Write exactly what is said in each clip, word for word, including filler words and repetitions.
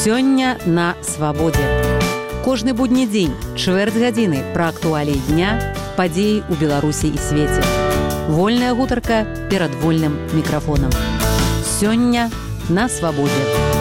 Сёння на свабодзе. Кожны будні дзень, чвэрць гадзіны пра актуаліі дня, падзеі ў Беларусі і свеце. Вольная гутарка перад вольным мікрафонам. Сёння на свабодзе.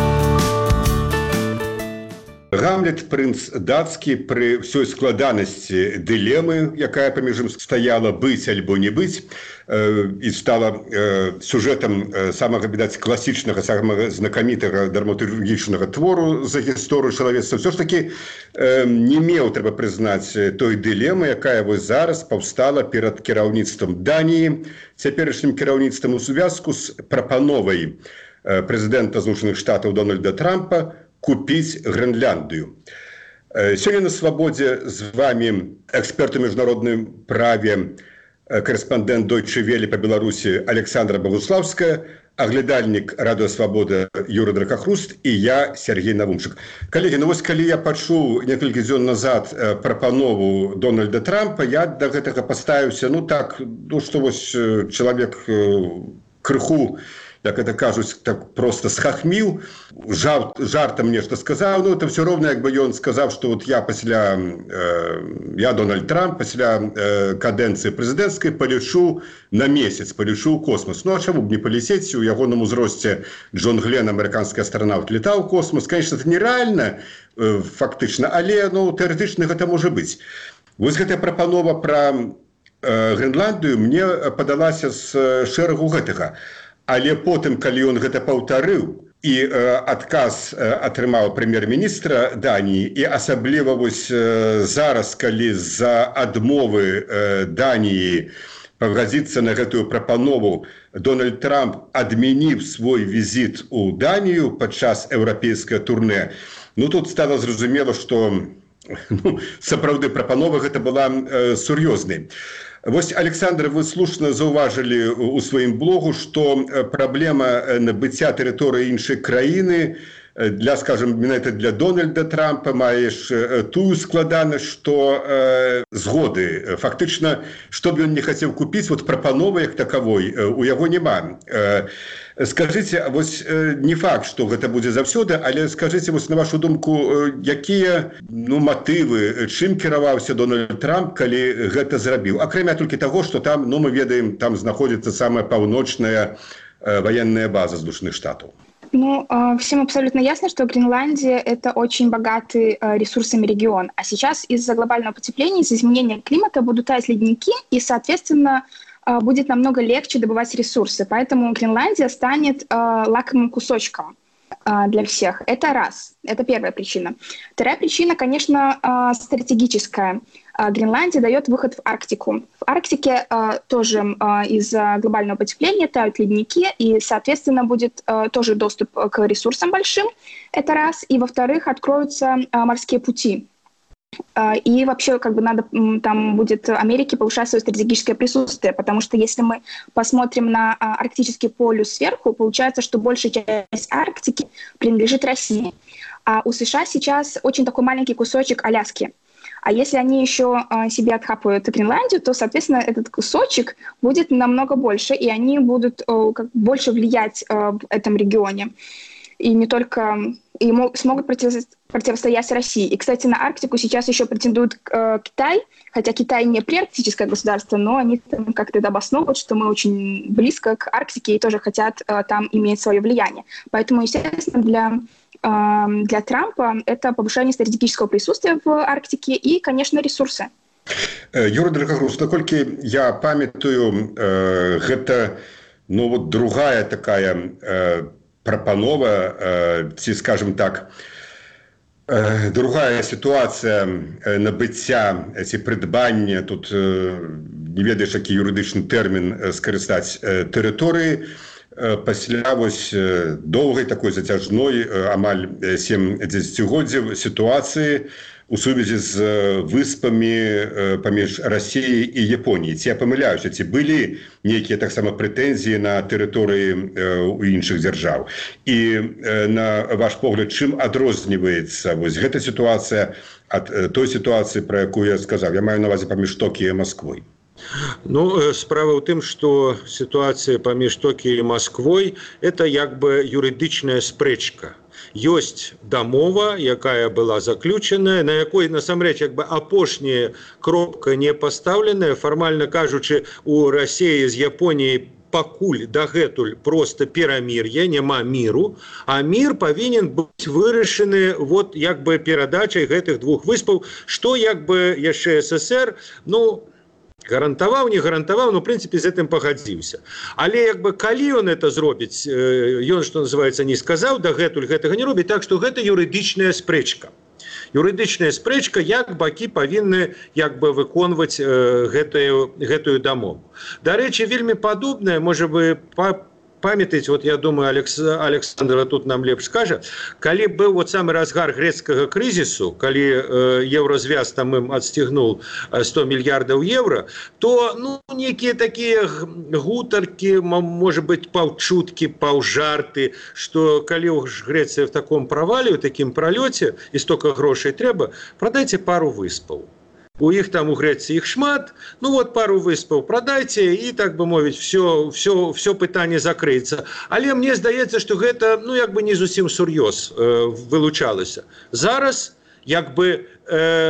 Гамлет, прынц дацкі, пры ўсёй складанасці дылемы, якая паміж ім стаяла быць альбо не быць, э, і стала э, сюжэтам э, самага, відаць, класічнага, самага знакамітага драматургічнага твору за гісторыю чалавецтва, ўсё ж такі э, не меў, трэба прызнаць, той дылемы, якая вось зараз паўстала перад кіраўніцтвам Даніі, цяперашнім кіраўніцтвам у звязку з прапановай э, прэзідэнта Злучаных Штатаў Дональда Трампа купіць Грэнляндыю. Сёння на свабодзе з вами эксперт у міжнародным праве, корэспандэнт Deutsche Welle па Беларусі Александра Богуславская, аглядальнік Радыё Свабода Юрый Дракахруст і я, Сергей Навумчык. Калегі, ну вось калі я пачуў некалькі дзён назад прапанову Дональда Трампа, я да гэтага паставіўся, ну так, ну што вось чалавек крыху, як это кажуць, так просто схахміў, жарт, жартам нешта сказаў, ну это все роўна, як бы ён сказаў, што вот я пасля, э, я Дональд Трамп, пасля э, кадэнцыі прэзідэнцкай палечу на месяц, палечу ў космос. Ну а чаму б не палецець? У ягоным узросце Джон Гленн, амерыканскі астранаўт, летаў у космос. Конечно, это нереальна, э, фактычна, але ну, тэарэтычна гэта можа быць. Вось гэтая прапанова пра э, Грэнландыю мне падалася з шэрагу гэтага. Але потым, калі ён гэта паўтарыў, і э, адказ э, атрымаў прэм'ер-міністра Даніі, і асабліва вось э, зараз, калі з-за адмовы э, Даніі пагадзіцца на гэтую прапанову, Дональд Трамп адмяніў свой візіт у Данію падчас еўрапейскае турнэ, ну тут стала зразумела, што ну, сапраўды прапанова гэта была э, сур'ёзнай. Вось, Александр, вы слушна заўважылі у сваім блогу, што праблема набыцця тэрыторыі іншай краіны для, скажем, менавіта для Дональда Трампа маеш тую складанасць, што э, згоды. Фактычна, што б ён не хацеў купіць, вот прапановы як такавой у яго няма. Э, скажыце, вось не факт, што гэта будзе заўсёды, але скажыце, вось на вашу думку, якія ну, матывы, чым кіраваўся Дональд Трамп, калі гэта зрабіў? Акрамя толькі таго, што там, ну мы ведаем, там знаходзіцца самая паўночная э, военная база Злучаных Штатаў. Ну, всем абсолютно ясно, что Гренландия – это очень богатый ресурсами регион. А сейчас из-за глобального потепления, из-за изменения климата будут таять ледники, и, соответственно, будет намного легче добывать ресурсы. Поэтому Гренландия станет лакомым кусочком для всех. Это раз. Это первая причина. Вторая причина, конечно, стратегическая. Гренландия дает выход в Арктику. В Арктике э, тоже э, из-за глобального потепления тают ледники, и, соответственно, будет э, тоже доступ к ресурсам большим, это раз. И, во-вторых, откроются э, морские пути. Э, и вообще, как бы, надо, там будет Америке повышать свое стратегическое присутствие, потому что если мы посмотрим на э, арктический полюс сверху, получается, что большая часть Арктики принадлежит России. А у США сейчас очень такой маленький кусочек Аляски. А если они еще э, себе отхапают Гренландию, то, соответственно, этот кусочек будет намного больше, и они будут э, как, больше влиять э, в этом регионе. И не только... И мог, смогут против, противостоять России. И, кстати, на Арктику сейчас еще претендует э, Китай, хотя Китай не приарктическое государство, но они там как-то обосновывают, что мы очень близко к Арктике и тоже хотят э, там иметь свое влияние. Поэтому, естественно, для... для Трампа это повышение стратегического присутствия в Арктике и, конечно, ресурсы. Юрий Дракахруст, наколькі я памятаю, э, гэта ну, вот другая такая э, прапанова, э, ці, скажем так, э, другая ситуация э, набыцця ці прыдбання, тут э, не ведаеш, які юрыдычны тэрмін э, скарыстаць э, тэрыторыі, пасля вось доўгай такой зацяжной амаль сем дзесяцігоддзяў сітуацыі у сувязі з выспамі паміж Расіяй і Японіяй. Ці я памыляюся, ці былі нейкія таксама прэтэнзіі на тэрыторыі ў іншых дзяржаў? І на ваш погляд, чым адрозніваецца вось гэта сітуацыя ад той сітуацыі, пра якую я сказаў? Я маю на ўвазе паміж Токіо і Масквой. Ну, справа ў тым, што сітуацыя паміж Токіо і Масквой – это як бы юрыдычная спрэчка. ёсць дамова, якая была заключаная, на якой насамрэч як бы апошняя кропка не пастаўленая, фармальна кажучы, у Расіі з Японіяй пакуль дагэтуль просто перамір'е, няма міру, а мір павінен быць вырашаны вот як бы перадачай гэтых двух выспаў, што як бы яшчэ СССР, ну, гарантаваў, не гарантаваў, но, в прынцыпе, з гэтым пагадзіўся. Але, як бы, калі ён это зробіць, ён, што называецца, не сказаў, дагэтуль гэтага не робіць, так што гэта юрыдычная спрэчка. Юрыдычная спрэчка, як бакі павінны, як бы, выконваць э, гэтую, гэтую дамову. Дарэчы, вельмі падобнае, можа бы, па памятаеце, вот я думаю, Алекс, Александр тут нам лепш скажа, калі быў вот самы разгар грэцкага крызісу, калі э, еўразвяз там ім адсцігнуў сто мільярдаў еўра, то ну, некія такія гутаркі, можа быць, паўчуткі, паўжарты, што калі Грэцыя в таком правале, у такім пралёце, і стока грошай трэба, прадайце пару выспаў. У іх там у Грэцыі іх шмат, ну вот пару выспаў прадайце і, так бы мовіць, все, все, все пытанне закрыецца. Але мне здаецца, што гэта, ну, як бы не зусім сур'ёз э, вылучалася. Зараз, як бы, э,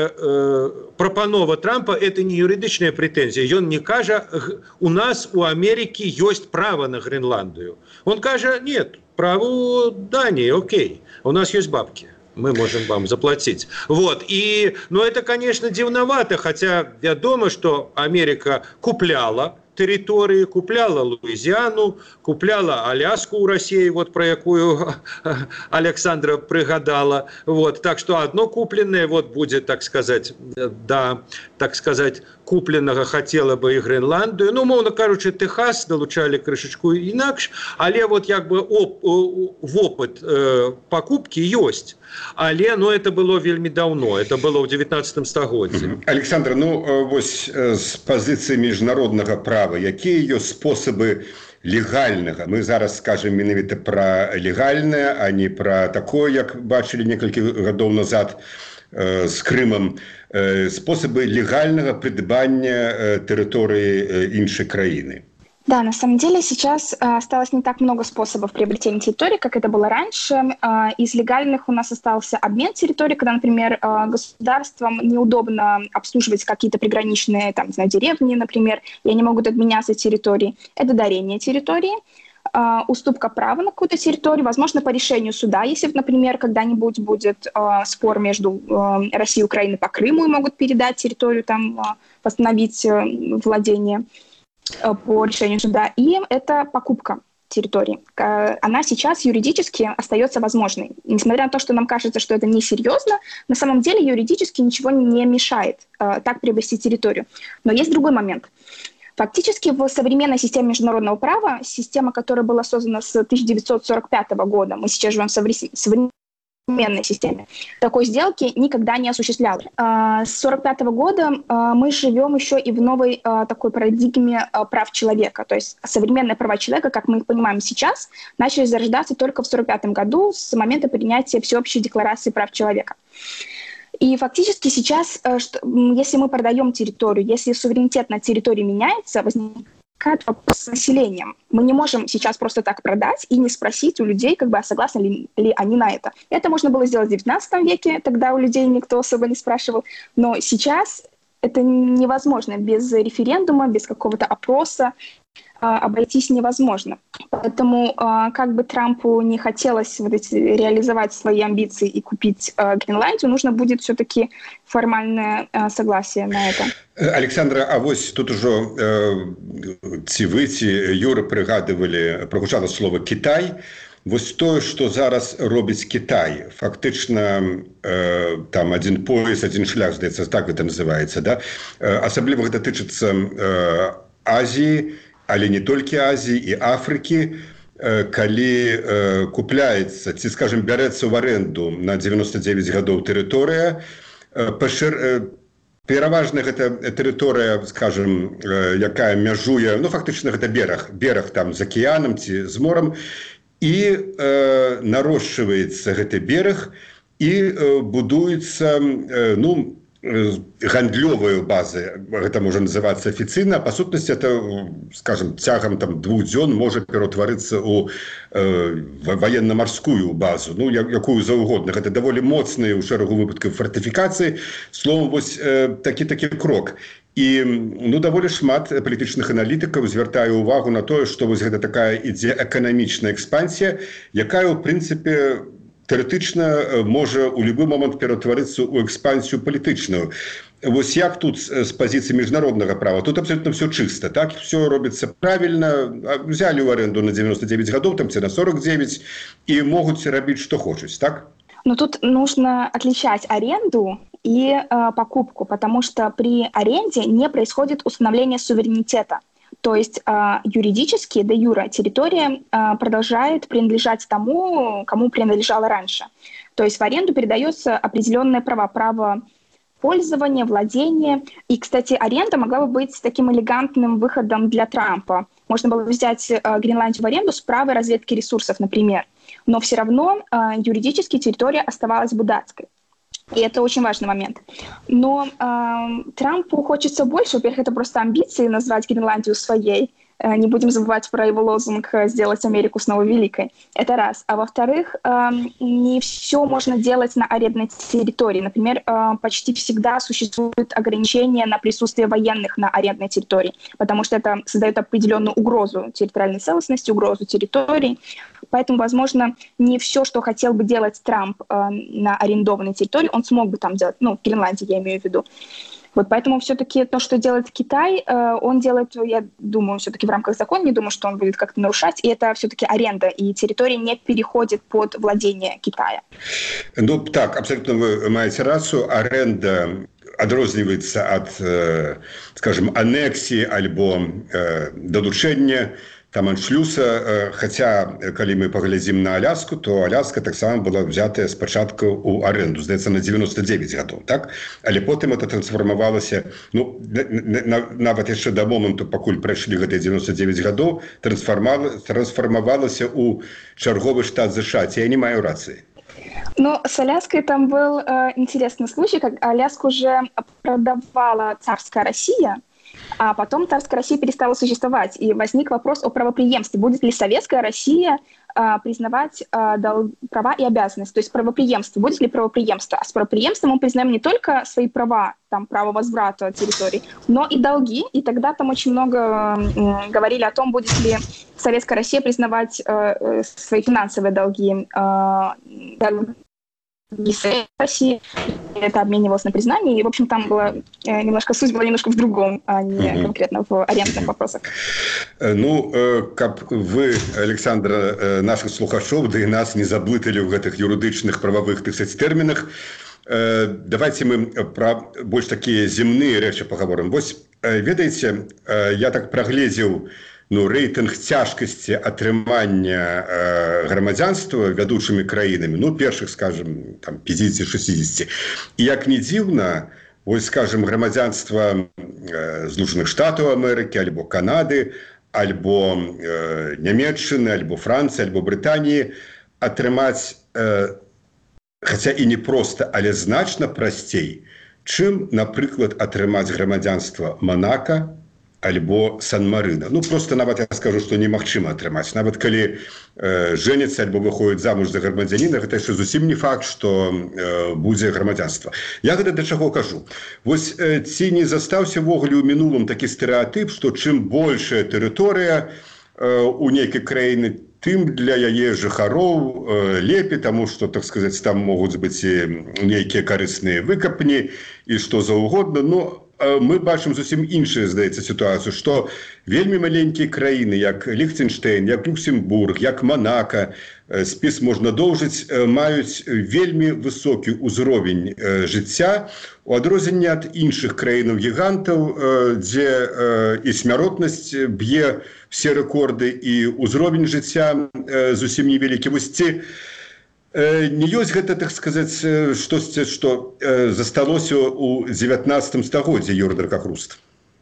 э, прапанова Трампа – это не юрыдычная прэтэнзія. Ён не кажа, у нас, у Амерыкі ёсць права на Гренландыю. Он кажа, нет, право у Дании, окей, у нас есть бабки. Мы можем вам заплатить. Вот. И, ну, это, конечно, дивновато, хотя вядома, что Америка купляла территории, купляла Луизиану, купляла Аляску у России, вот про якую Александра пригадала. Вот. Так что одно купленное вот будет, так сказать, да, так сказать, купленного хотела бы и Гренландию. Ну, мовно кажучи, Техас долучали крышечку інакш, але вот як бы оп, в опыт э, покупки есть. Але, ну, это было вельмі давно, это было в девятнадцатом стагоддзі. Александр, ну, вось з пазіцыі міжнароднага права, якія ёсць спосабы легальнага? Мы зараз скажем менавіта пра легальнае, а не пра такое, як бачылі некалькі гадоў назад э, з Крымам, э, спосабы легальнага прыдбання э, тэрыторыі э, іншай краіны. Да, на самом деле сейчас э, осталось не так много способов приобретения территории, как это было раньше. Э, из легальных у нас остался обмен территории, когда, например, э, государствам неудобно обслуживать какие-то приграничные, там, знаю, деревни, например, и они могут обменяться территорией. Это дарение территории, э, уступка права на какую-то территорию, возможно, по решению суда, если, например, когда-нибудь будет э, спор между э, Россией и Украиной по Крыму и могут передать территорию, там, э, восстановить э, владение по решению суда, и это покупка территории. Она сейчас юридически остается возможной. Несмотря на то, что нам кажется, что это несерьезно, на самом деле юридически ничего не мешает э, так приобрести территорию. Но есть другой момент. Фактически в современной системе международного права, система, которая была создана с тысяча девятьсот сорок пятого года, мы сейчас живем в современной современной системе, такой сделки никогда не осуществлялось. С тысяча девятьсот сорок пятого года мы живем еще и в новой такой парадигме прав человека. То есть современные права человека, как мы их понимаем сейчас, начали зарождаться только в сорок пятом году с момента принятия Всеобщей декларации прав человека. И фактически сейчас, если мы продаем территорию, если суверенитет на территории меняется, возникает вопрос с населением. Мы не можем сейчас просто так продать и не спросить у людей, как бы, а согласны ли, ли они на это. Это можно было сделать в девятнадцатом веке, тогда у людей никто особо не спрашивал. Но сейчас это невозможно. Без референдума, без какого-то опроса обойтись невозможно. Поэтому, как бы Трампу не хотелось вот эти, реализовать свои амбиции и купить Гренландию, нужно будет все-таки формальное согласие на это. Александра, а вось тут ужо ці вы, ці Юра прыгадывалі, прагучала слово «Кітай». Вось тое, што зараз робіць Кітай, фактычна э, там адзін пояс, адзін шлях, здаецца, так гэта называецца, да? Асабліва гэта тычыцца э, Азіі, але не толькі Азіі і Афрыкі, э, калі э, купляецца, ці, скажем, бярэцца ў арэнду на дзевяносто дзевяць гадоў тэрыторыя, э, пашыр, э, пераважна гэта тэрыторыя, скажем, э, якая мяжуе, ну, фактычна гэта бераг, бераг там з акіянам ці з морам, і э, нарошчваецца гэты бераг, і э, будуецца, э, ну, гандлёвыя базы, гэта можа называцца афіцыйна, па сутнасці это, скажем, цягам там двух дзён можа пераўтварыцца ў э, ваенна-марскую базу, ну якую заўгодна. Гэта даволі моцныя ў шэрагу выпадкаў фартыфікацыі. Словом, вось э, такі такі крок. І ну даволі шмат палітычных аналітыкаў звяртае ўвагу на тое, што вось гэта такая ідзе эканамічная экспансія, якая ў прынцыпе тэоретычна можа ў любы момант ператварыцца ў экспансію палітычную. Вось як тут з пазіцыі міжнароднага права? Тут абсолютно все чыста, так? Все робіцца правільна, взялі ў аренду на девяносто девять гадоў, там ці на сорок девять, і могуць рабіць, што хочуць, так? Но тут нужно отличать аренду и э, покупку, потому что при аренде не происходит установление суверенитета. То есть э, юридически, де юре, территория э, продолжает принадлежать тому, кому принадлежала раньше. То есть в аренду передается определенное право, право пользования, владения. И, кстати, аренда могла бы быть таким элегантным выходом для Трампа. Можно было взять э, Гренландию в аренду с правой разведки ресурсов, например. Но все равно э, юридически территория оставалась бы датской. И это очень важный момент. Но э, Трампу хочется больше. Во-первых, это просто амбиции назвать Гренландию своей. Э, не будем забывать про его лозунг «сделать Америку снова великой». Это раз. А во-вторых, э, не все можно делать на арендной территории. Например, э, почти всегда существуют ограничения на присутствие военных на арендной территории, потому что это создает определенную угрозу территориальной целостности, угрозу территории. Поэтому, возможно, не все, что хотел бы делать Трамп э, на арендованной территории, он смог бы там делать, ну, в Гренландии я имею в виду. Вот поэтому все-таки то, что делает Китай, э, он делает, я думаю, все-таки в рамках закона, не думаю, что он будет как-то нарушать, и это все-таки аренда, и территория не переходит под владение Китая. Ну, так, абсолютно вы маете рацию, аренда адрозніваецца ад, э, скажем, анексии альбо э, долучения там аншлюса, хотя, калі мы паглядзім на Аляску, то Аляска таксама была взятая спачатку ў аренду, здаецца, на девяносто девять гадоў, так? Але потым это трансфармавалася, ну, нават яшчэ да моманту, пакуль прайшлі гэтыя девяносто девять гадоў, трансфармавалася ў чарговы штат США. Ці я не маю рацыі? Ну, с Аляской там был э, интересный случай, как Аляску уже продавала царская Россия, а потом царская Россия перестала существовать, и возник вопрос о правопреемстве. Будет ли советская Россия э, признавать э, дол- права и обязанности? То есть правопреемство. Будет ли правопреемство? А с правопреемством мы признаем не только свои права, там, право возврата территорий, но и долги. И тогда там очень много э, говорили о том, будет ли советская Россия признавать э, свои финансовые долги. Э, не России, это обменивалось на признание, и, в общем, там была э, немножко, суть была немножко в другом, а не mm-hmm. конкретно в арендных вопросах. Ну, каб вы, Александра, наших слухачоў, да і нас не заблыталі ў гэтых юрыдычных прававых тэрмінах, давайте мы пра больш такія земныя рэчы пагаворым. Вось, ведаеце, я так прагледзеў ну, рэйтынг цяжкасці атрымання э, грамадзянства вядучымі краінамі, ну, першых, скажем, там, пятьдесят шестьдесят. І як не дзіўна, вось, скажем, грамадзянства э, Злучаных Штатаў Амерыкі, альбо Канады, альбо э, Нямецчыны, альбо Францыі, альбо Брытаніі атрымаць, э, хаця і не проста, але значна прасцей, чым, напрыклад, атрымаць грамадзянства Манака, альбо Сан-Марына. Ну, просто нават я скажу, што немагчыма атрымаць. Нават калі э, жэняцца альбо выходзіць замуж за грамадзяніна, гэта яшчэ зусім не факт, што э, будзе грамадзянства. Я гэта да чаго кажу? Вось э, ці не застаўся ввогуле ў мінулым такі стэрэатып, што чым большая тэрыторыя э, у нейкай краіны, тым для яе жыхароў э, лепей, таму што, так сказаць, там могуць быць і нейкія карысныя выкапні і што заўгодна, но мы бачым зусім іншую, здаецца, сітуацыю, што вельмі маленькія краіны, як Ліхтенштейн, як Люксембург, як Манака, спіс можна доўжыць, маюць вельмі высокі ўзровень жыцця, у адрозненне ад іншых краінаў-гігантаў, дзе і смяротнасць б'е все рэкорды, і ўзровень жыцця зусім невялікі. Вось ці не ёсць гэта, так сказаць, штосьці, што засталося ў дзевятнаццатым стагоддзі, Юрий Дракахруст?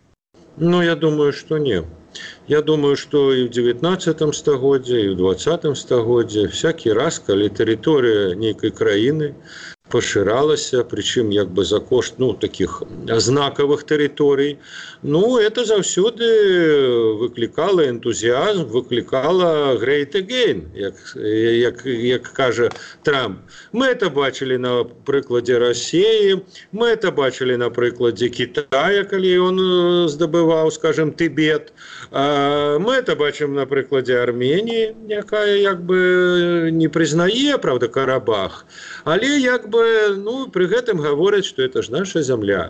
Ну, я думаю, что не. Я думаю, что и в девятнадцатом стагоддзе, и в двадцатым стагоддзе всякий раз, калі тэрыторыя нейкай краіны пашыралася, прычым як бы за кошт ну, таких знакавых тэрыторый. Ну, это заўсёды выклікала энтузіазм, выклікала great again, як, як, як кажа Трамп. Мы это бачылі на прыкладзе Расіі, мы это бачылі на прыкладзе Китая, калі ён здабываў, скажем, Тибет. Мы это бачым на прыкладзе Арменіі, якая як бы не прызнае, правда, Карабах, але як бы ну, пры гэтым гавораць, што это ж наша зямля.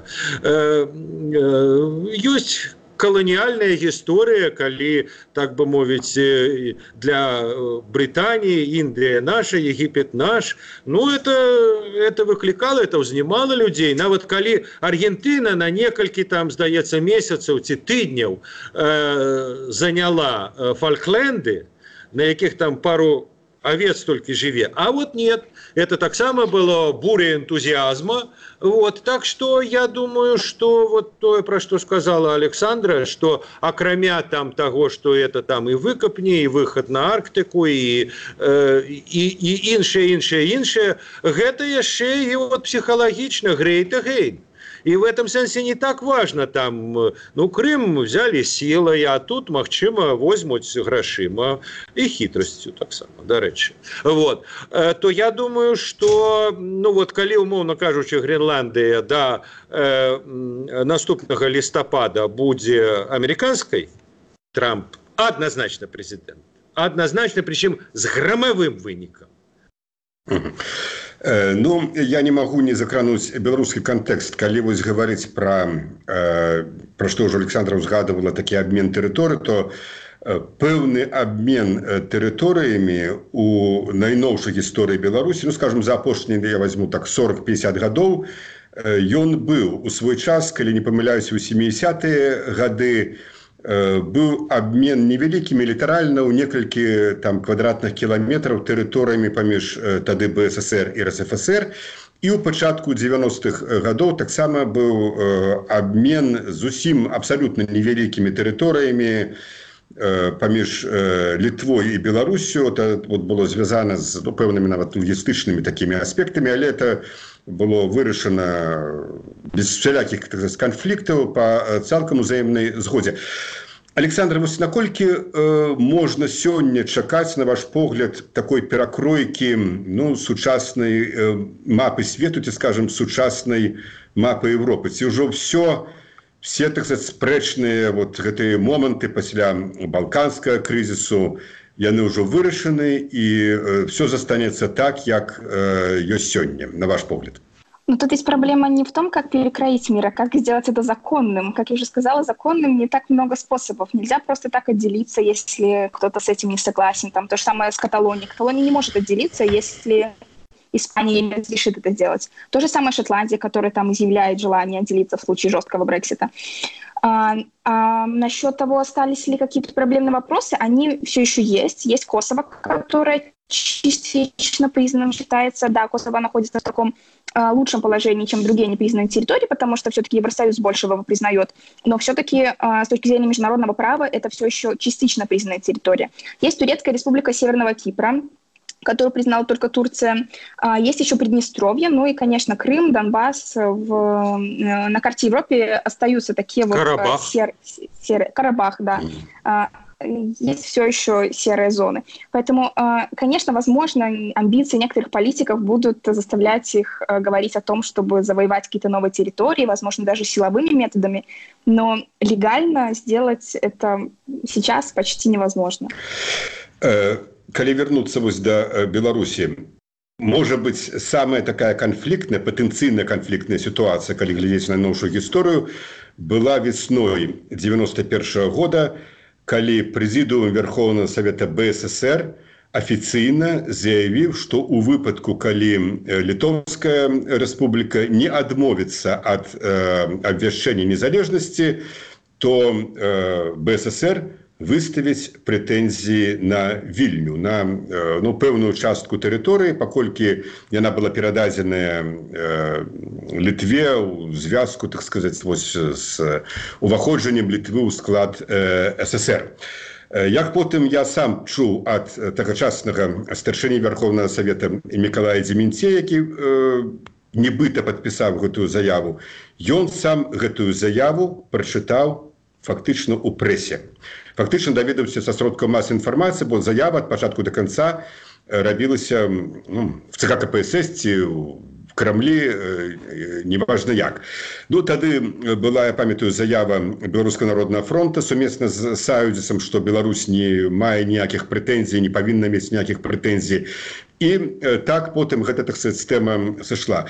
Ёсць каланіяльная гісторыя, калі, так бы мовіць, для Брытаніі, Індыя наша, Егіпет наш, ну, это, это выклікала, это ўзнімала людзей. Нават калі Аргентына на некалькі, там, здаецца, месяцаў ці тыдняў э, заняла Фалкленды, на якіх там пару овец только жыве. А вот нет, это так само было буря энтузиазма. Вот, так что я думаю, что вот то, про что сказала Александра, что акрамя там того, что это там и выкопни, и выход на Арктику, и, э, и, и иншее, иншее, иншее, это еще и вот психологично great again. И в этом смысле не так важно, там, ну, Крым взяли силой, а тут, магчыма, возьмут грошима и хитростью, так само, до речи. Вот. То я думаю, что, ну, вот, коли, умовно кажучи, Гренландия до э, наступного листопада будет американской, Трамп однозначно президент. Однозначно, причем с громовым выником. Ну, я не могу не закрануть белорусский контекст, калі вось говорить про, э, про что уже Александра узгадывала, такие обмен территорий, то э, пэўны обмен территориями у найноўшай истории Беларуси, ну, скажем, за апошние, я возьму так, сорок-пятьдесят годов, э, ён был у свой час, калі не помыляюсь, у семидесятые годы, был обмен невялікімі, літаральна ў некалькі там квадратных кіламетраў тэрыторыямі паміж тады БССР і РСФСР. І ў пачатку дзевяностых гадоў таксама быў обмен зусім абсалютна невялікімі тэрыторыямі паміж Літвой і Беларусю. Это вот было звязана з ну, пэўнымі нават логістычнымі такімі аспектамі, але это было вырашана без всялякіх так сказать, конфликтаў па цалкам узаемнай згодзе. Александр, вось наколькі э, можна сёння чакаць, на ваш погляд, такой перакройкі ну, сучаснай э, мапы свету, ці, скажем, сучаснай мапы Европы? Ці ўжо все, все так сказать, спрэчныя вот, гэтыя моманты пасля балканскага крызісу, яны ўжо вырашаны, і э, все застанецца так, як э, ёсць сёння, на ваш погляд? Но тут есть проблема не в том, как перекроить мир, а как сделать это законным. Как я уже сказала, законным не так много способов. Нельзя просто так отделиться, если кто-то с этим не согласен. Там то же самое с Каталонией. Каталония не может отделиться, если Испания не разрешит это делать. То же самое Шотландия, которая там изъявляет желание отделиться в случае жесткого Брексита. А, а насчет того, остались ли какие-то проблемные вопросы, они все еще есть. Есть Косово, которое частично признанным считается. Да, Косово находится в таком э, лучшем положении, чем другие непризнанные территории, потому что все-таки Евросоюз больше его признает. Но все-таки э, с точки зрения международного права это все еще частично признанная территория. Есть Турецкая республика Северного Кипра, которую признала только Турция. Есть еще Приднестровье, ну и, конечно, Крым, Донбасс. В, на карте Европы остаются такие Карабах. вот серые... Сер, Карабах, да. Есть все еще серые зоны. Поэтому, конечно, возможно, амбиции некоторых политиков будут заставлять их говорить о том, чтобы завоевать какие-то новые территории, возможно, даже силовыми методами, но легально сделать это сейчас почти невозможно. Калі вернуться вось до Беларусі, может быть, самая такая конфликтная, потенциально конфликтная ситуация, калі глядзець на новую историю, была весной девяносто первого года, калі Президиум Верховного Совета БССР официально заявил, что у выпадку, калі Литовская республика не адмовится от э, обвяшчэння незалежности, то э, БССР выставіць прэтэнзіі на Вільню, на ну, пэўную частку тэрыторыі, паколькі яна была перададзеная э, Літве ў звязку, так сказаць, вось, з уваходжаннем Літвы ў склад э, СССР. Як потым я сам чуў ад тагачаснага старшыні Верховнага Савета Мікалая Дземінце, які э, нібыта падпісаў гэтую заяву, ён сам гэтую заяву прачытаў фактычна ў прэсе. Фактычна даведаўся са сродкаў масавай інфармацыі, бо заява ад пачатку да канца рабілася ну, в ЦК КПСС ці в Крамлі, неважна як. Ну, тады была, я памятаю, заява Беларускага народнага фронта сумесна з Саюдзісам, што Беларусь не мае ніякіх прэтэнзій, не павінна мець ніякіх прэтэнзій. І так потым гэта, так сказаць, тэма сышла.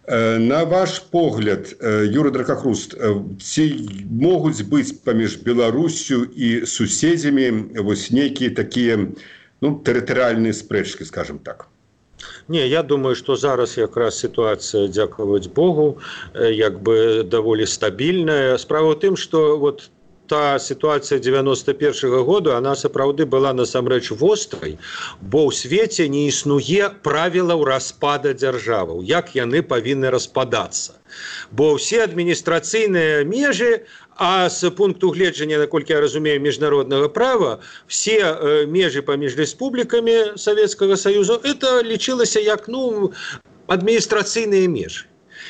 На ваш погляд, Юрый Дракахруст, ці могуць быць паміж Беларусю і суседзямі вось нейкія такія ну, тэрытарыяльныя спрэчкі, скажем так? Не, я думаю, што зараз якраз сітуацыя, дзякаваць Богу, як бы даволі стабільная. Справа ў тым, што вот та сітуацыя дзевяноста першага году, она сапраўды была насамрэч вострай, бо ў свеце не існуе правілаў распада дзяржаваў, як яны павінны распадацца. Бо ўсе адміністрацыйныя межы, а з пункту гледжання, наколькі я разумею, міжнароднага права, все э, межы паміж рэспублікамі Савецкага Саюзу, это лічылася як ну, адміністрацыйныя межы.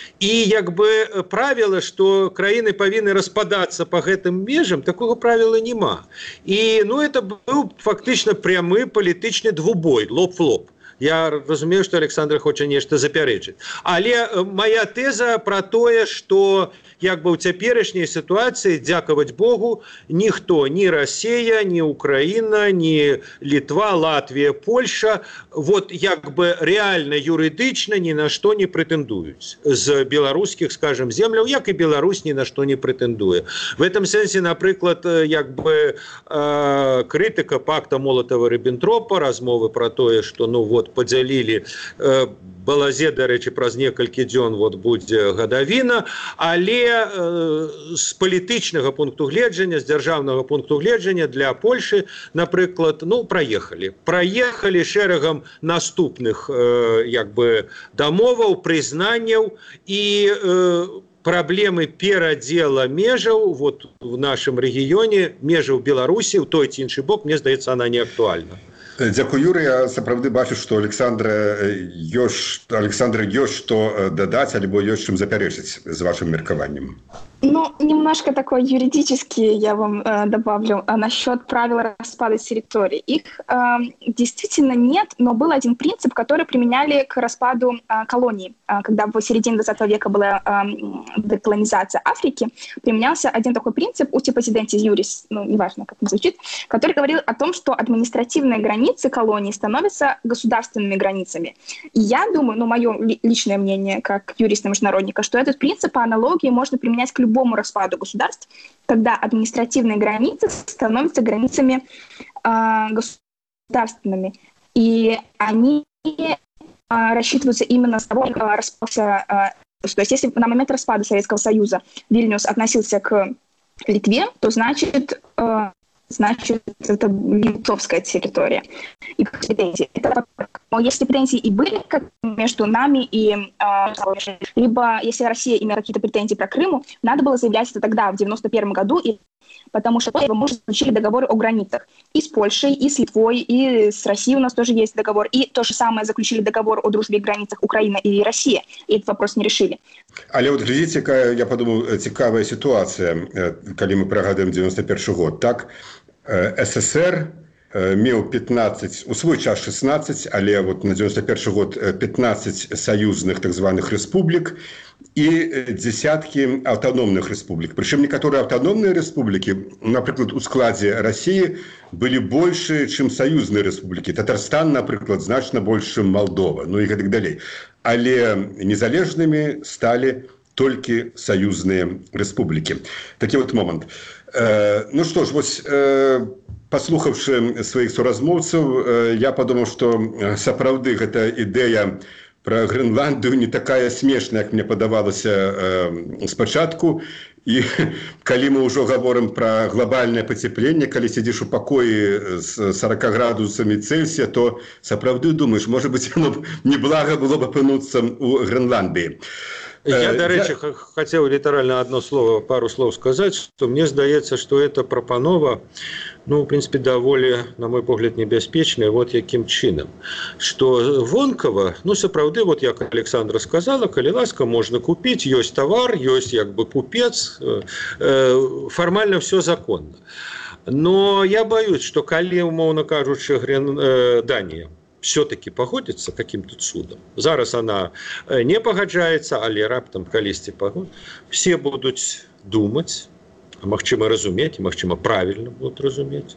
І як бы правіла, што краіны павінны распадацца па гэтым межам, такога правіла няма. І ну, это быў фактычна прямы палітычны двубой, лоб в лоб. Я разумею, што Александр хоча нешта запярэчыць. Але моя тэза пра тое, што як бы ў цяперашняй сітуацыі, дзякаваць Богу, ніхто, ні Расія, ні Украіна, ні Літва, Латвія, Польша, вот як бы рэальна юрыдычна ні на што не прэтэндуюць. З беларускіх, скажем, земляў, як і Беларусь ні на што не прэтэндуе. В этом сэнсе, напрыклад, як бы э, крытыка пакта Молатава-Ріббентропа, размовы пра тое, што ну вот падзялілі э, Балазе, дарэчы, праз некалькі дзён вот будзе гадавіна, але э, з палітычнага пункту гледжання, з дзяржаўнага пункту гледжання для Польшы, напрыклад, ну, праехалі. Праехалі шэрагам наступных э, як бы дамоваў, прызнанняў і э, праблемы перадзела межаў вот в нашым рэгіёне, межаў Беларусі, ў той ці іншы бок, мне здаецца, она не актуальна. Дзякую, Юрый. Я сапраўды бачу, што Александра ёсць, Александра ёсць што дадаць, альбо ёсць чым запярэчыць з вашым меркаваннем. Ну, немножко такой юридический я вам э, добавлю э, насчет правил распада территорий. Их э, действительно нет, но был один принцип, который применяли к распаду э, колоний. Э, когда в середине двадцатого века была э, деколонизация Африки, применялся один такой принцип «Утипозидентис юрис», ну, неважно, как он звучит, который говорил о том, что административные границы колонии становятся государственными границами. И я думаю, ну, мое ли, личное мнение, как юриста-международника, что этот принцип по аналогии можно применять к любому любому распаду государств, когда административные границы становятся границами э, государственными. И они э, рассчитываются именно с того, как распался... Э, то есть если на момент распада Советского Союза Вильнюс относился к Литве, то значит... Э, значит, это литовская территория. И претензии. Это, если претензии и были между нами и э, либо если Россия имела какие-то претензии про Крым, надо было заявлять это тогда, в девяносто первом году, и, потому что мы уже заключили договоры о границах и с Польшей, и с Литвой, и с Россией у нас тоже есть договор. И то же самое заключили договор о дружбе и границах Украина и Россия. И этот вопрос не решили. Але вот глядзіце, якая, я подумал, цікавая ситуация, калі мы прыгадываем девяносто первый год, так? СССР меў пятнадцать, у свой час шестнадцать, але вот на девяносто первый год пятнадцать саюзных так званых республик и десятки автономных республик. Причем некоторые автономные республики, например, у складе России, были больше, чем союзные республики. Татарстан, например, значно больше, чем Молдова, ну и так далее. Але незалежными стали только союзные республики. Такий вот момент. Ну что ж, вось, паслухаўшы сваіх суразмоўцаў, я подумаў, што сапраўды гэта ідэя пра Грэнландыю не такая смешная, як мне падавалася спачатку. І калі мы ўжо гаворым пра глобальнае пацяпленне, калі сядзіш у пакоі з сорока градусамі Цельсія, то сапраўды думаеш, можа быць, оно неблага было б апынуцца ў Грэнландыі. Я, до речі, я... хотел литерально одно слово, пару слов сказать, что мне здаецца, что эта прапанова, ну, в принципе, даволі, на мой погляд, небяспечная, вот яким чынам. Что вонкава, ну, сапраўды, вот як Александра сказала, калі ласка, можно купить, есть товар, есть як бы купец, формально все законно. Но я боюсь, что калі, умоўно кажучи, Дания все-таки погодится каким-то чудом. Зараз она не погоджается, але раптам калісьці погодится. Все будут думать, магчыма разуметь, магчыма правильно будут разуметь,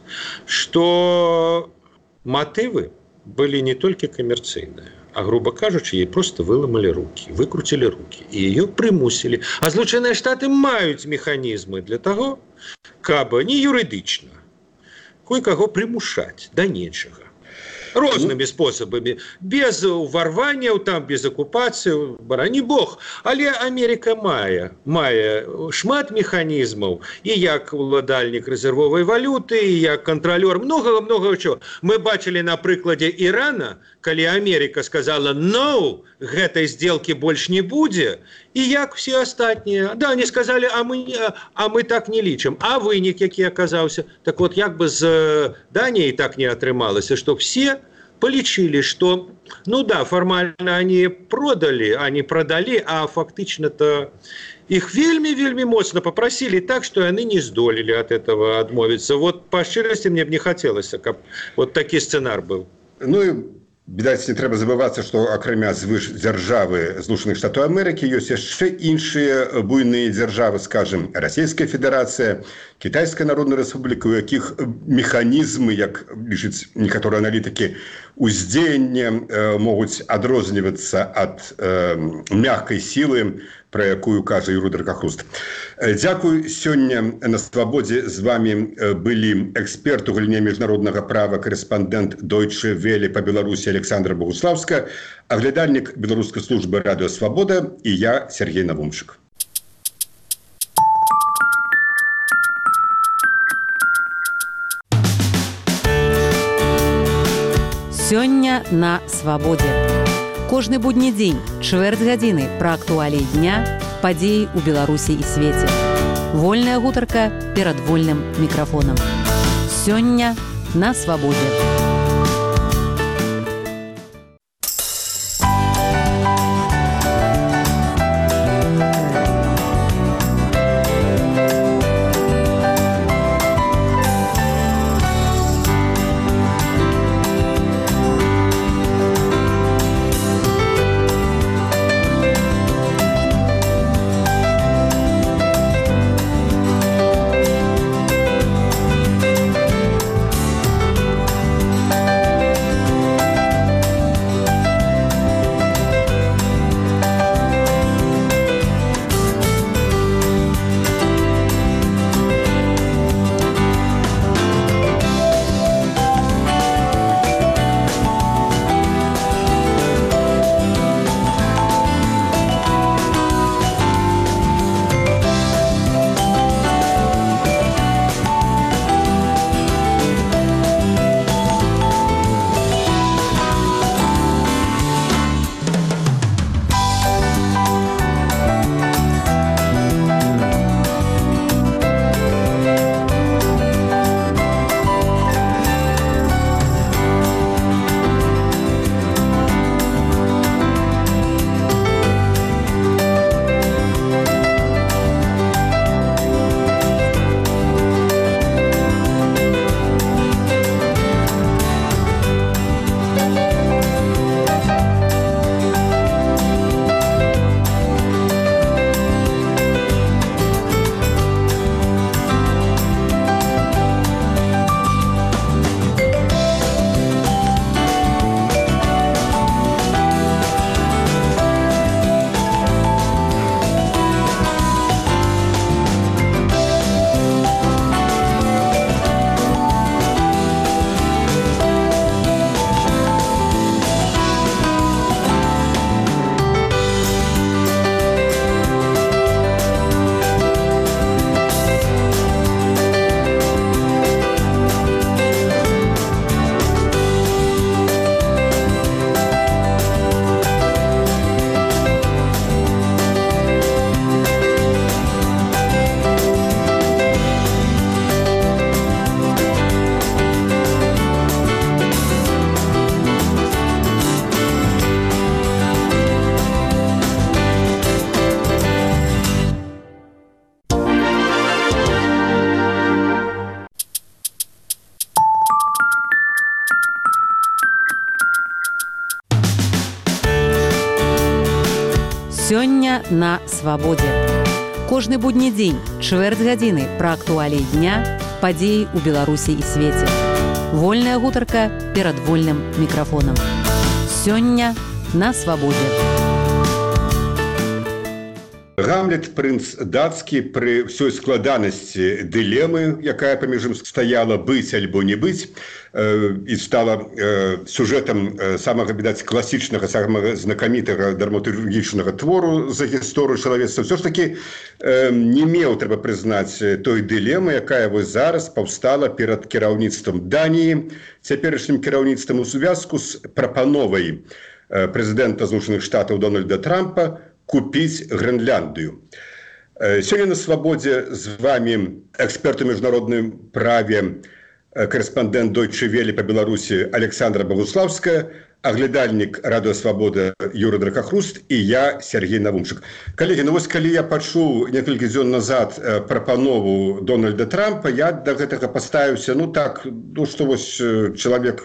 что мотивы были не только коммерційныя, а, грубо кажучи, ей просто выломали руки, выкрутили руки, и ее примусили. А Злученыя Штаты маюць механизмы для того, каб не юридично кое-кого примушать до нечага. Рознымі спосабамі, без уварванняў, там, без акупацыі, барані Бог. Але Америка мае, мае шмат механізмаў, і як уладальнік рэзервовай валюты, і як кантралёр, многа-многа чого. Мы бачылі на прыкладзе Ірана, калі Америка сказала «no», гэтай сделки больше не будзе, і як все астатнія. Да, они сказали, а мы, а мы так не лічым. А вынік, які аказаўся. Так вот, як бы з Данией так не атрымалася, что все полечили, что, ну да, формально они продали, они продали, а фактично-то их вельми-вельми моцна попросили так, что они не здолели от этого отмовиться. Вот по шчырасці мне б не хотелось, каб вот такі сцэнар был. Ну и відаць, не трэба забывацца, што акрамя звышдзяржавы Злучаных Штатаў Амерыкі ёсць яшчэ іншыя буйныя дзяржавы, скажем, Расійская Федэрацыя, Кітайская Народная Рэспубліка, у якіх механізмы, як лічаць некаторыя аналітыкі, уздзеяння э, могуць адрознівацца ад э, мягкай сілы, про якую кажа Юрый Дракахруст. Дзякуй. Сёння на Свабодзе з вами былі эксперт у галіне міжнароднага права, корэспандэнт Deutsche Welle па Беларусі Александра Богуславска, аглядальнік беларускай службы радыё Свабода і я, Сергей Навумчык. Сёння на Свабодзе. Кожны будні дзень, чвэрць гадзіны пра актуаліі дня, падзеі ў Беларусі і свеце. Вольная гутарка перад вольным мікрафонам. Сёння на Свабодзе. Сёння на свабодзе. Кожны будні дзень, чвэрць гадзіны пра актуаліі дня, падзеі ў Беларусі і свеце. Вольная гутарка перад вольным мікрафонам. Сёння на свабодзе. Гамлет, прынц дацкі, пры ўсёй складанасці дылемы, якая паміж ім стаяла быць альбо не быць, і стала сюжэтам самага, відаць, класічнага, самага знакамітага драматургічнага твору за гісторыю чалавецтва, ўсё ж такі не меў, трэба прызнаць, той дылемы, якая вось зараз паўстала перад кіраўніцтвам Даніі, цяперашнім кіраўніцтвам у звязку з прапановай прэзідэнта Злучаных Штатаў Дональда Трампа купіць Грэнляндыю. Сёння на свабодзе з вами эксперт у міжнародным праве, корэспандэнт Deutsche Welle па Беларусі Александра Богуславская, аглядальнік Радыё Свабода Юрый Дракахруст і я, Сергей Навумчык. Калегі, ну вось калі я пачуў некалькі дзён назад прапанову Дональда Трампа, я да гэтага паставіўся, ну так, ну што вось чалавек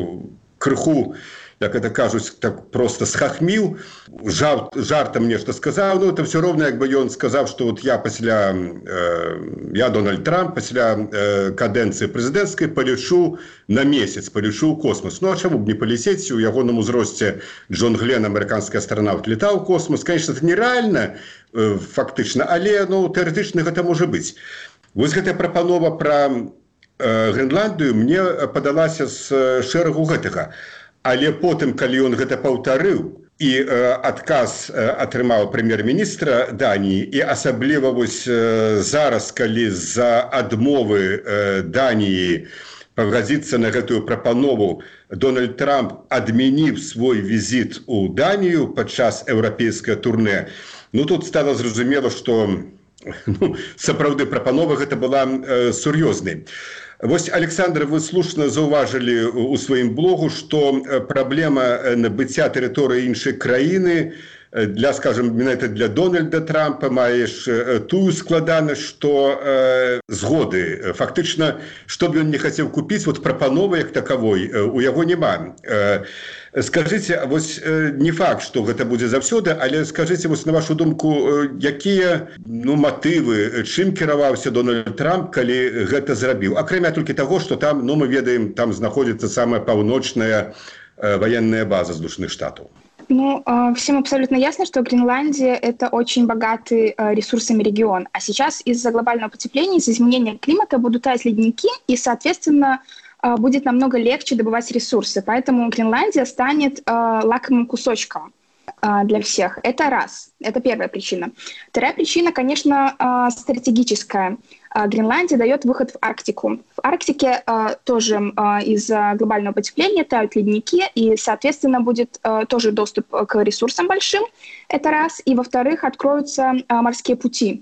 крыху, як это кажуць, так просто схахміў, жар, жартам нешта сказаў, ну это все роўна, як бы ён сказаў, што вот я пасля, э, я Дональд Трамп, пасля э, кадэнцыі прэзідэнцкай палечу на месяц, палечу ў космос. Ну а чаму б не палецець? У ягоным узросце Джон Гленн, амерыканскі астранаўт, летаў у космос. Конечно, это нереальна, э, фактычна, але ну, тэарэтычна гэта можа быць. Вось гэтая прапанова пра э, Грэнландыю мне падалася з шэрагу гэтага. Але потым, калі ён гэта паўтарыў і э, адказ э, атрымаў прэм'ер-міністра Даніі, і асабліва вось э, зараз, калі з-за адмовы э, Даніі пагадзіцца на гэтую прапанову, Дональд Трамп адмяніў свой візіт у Данію падчас еўрапейскае турнэ, ну тут стала зразумела, што ну, сапраўды прапанова гэта была э, сур'ёзнай. Вось, Александр, вы слушна заўважылі ў сваім блогу, што праблема набыцця тэрыторыі іншай краіны для, скажем, менавіта для Дональда Трампа маеш тую складанасць, што э, згоды. Фактычна, што б ён не хацеў купіць, вот прапановы як такавой у яго няма. Э, скажыце, вось не факт, што гэта будзе заўсёды, але скажыце, вось на вашу думку, якія ну, матывы, чым кіраваўся Дональд Трамп, калі гэта зрабіў? Акрамя толькі таго, што там, ну мы ведаем, там знаходзіцца самая паўночная э, ваенная база Злучаных Штатаў. Ну, всем абсолютно ясно, что Гренландия – это очень богатый ресурсами регион. А сейчас из-за глобального потепления, из-за изменения климата будут таять ледники, и, соответственно, будет намного легче добывать ресурсы. Поэтому Гренландия станет лакомым кусочком для всех. Это раз. Это первая причина. Вторая причина, конечно, стратегическая. Гренландия дает выход в Арктику. В Арктике э, тоже э, из-за глобального потепления тают ледники, и, соответственно, будет э, тоже доступ к ресурсам большим. Это раз. И, во-вторых, откроются э, морские пути.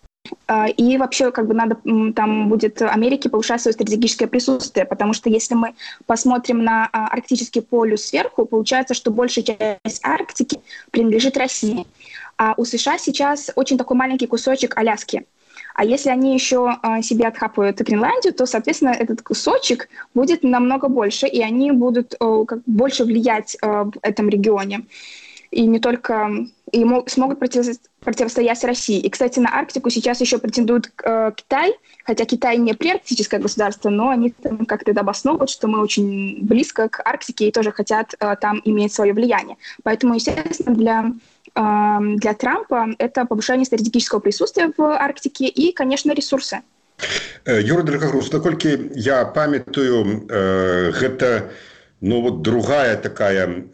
Э, и вообще, как бы, надо там будет Америке повышать свое стратегическое присутствие, потому что если мы посмотрим на э, арктический полюс сверху, получается, что большая часть Арктики принадлежит России. А у США сейчас очень такой маленький кусочек Аляски. А если они еще э, себе отхапывают Гренландию, то, соответственно, этот кусочек будет намного больше, и они будут э, как, больше влиять э, в этом регионе. И не только и мог, смогут против, противостоять России. И, кстати, на Арктику сейчас еще претендует э, Китай, хотя Китай не приарктическое государство, но они там как-то это обосновывают, что мы очень близко к Арктике и тоже хотят э, там иметь свое влияние. Поэтому, естественно, для... для Трампа это повышение стратегического присутствия в Арктике и, конечно, ресурсы. Юрий Дракахруст, наколькі я памятаю, гэта ну, вот другая такая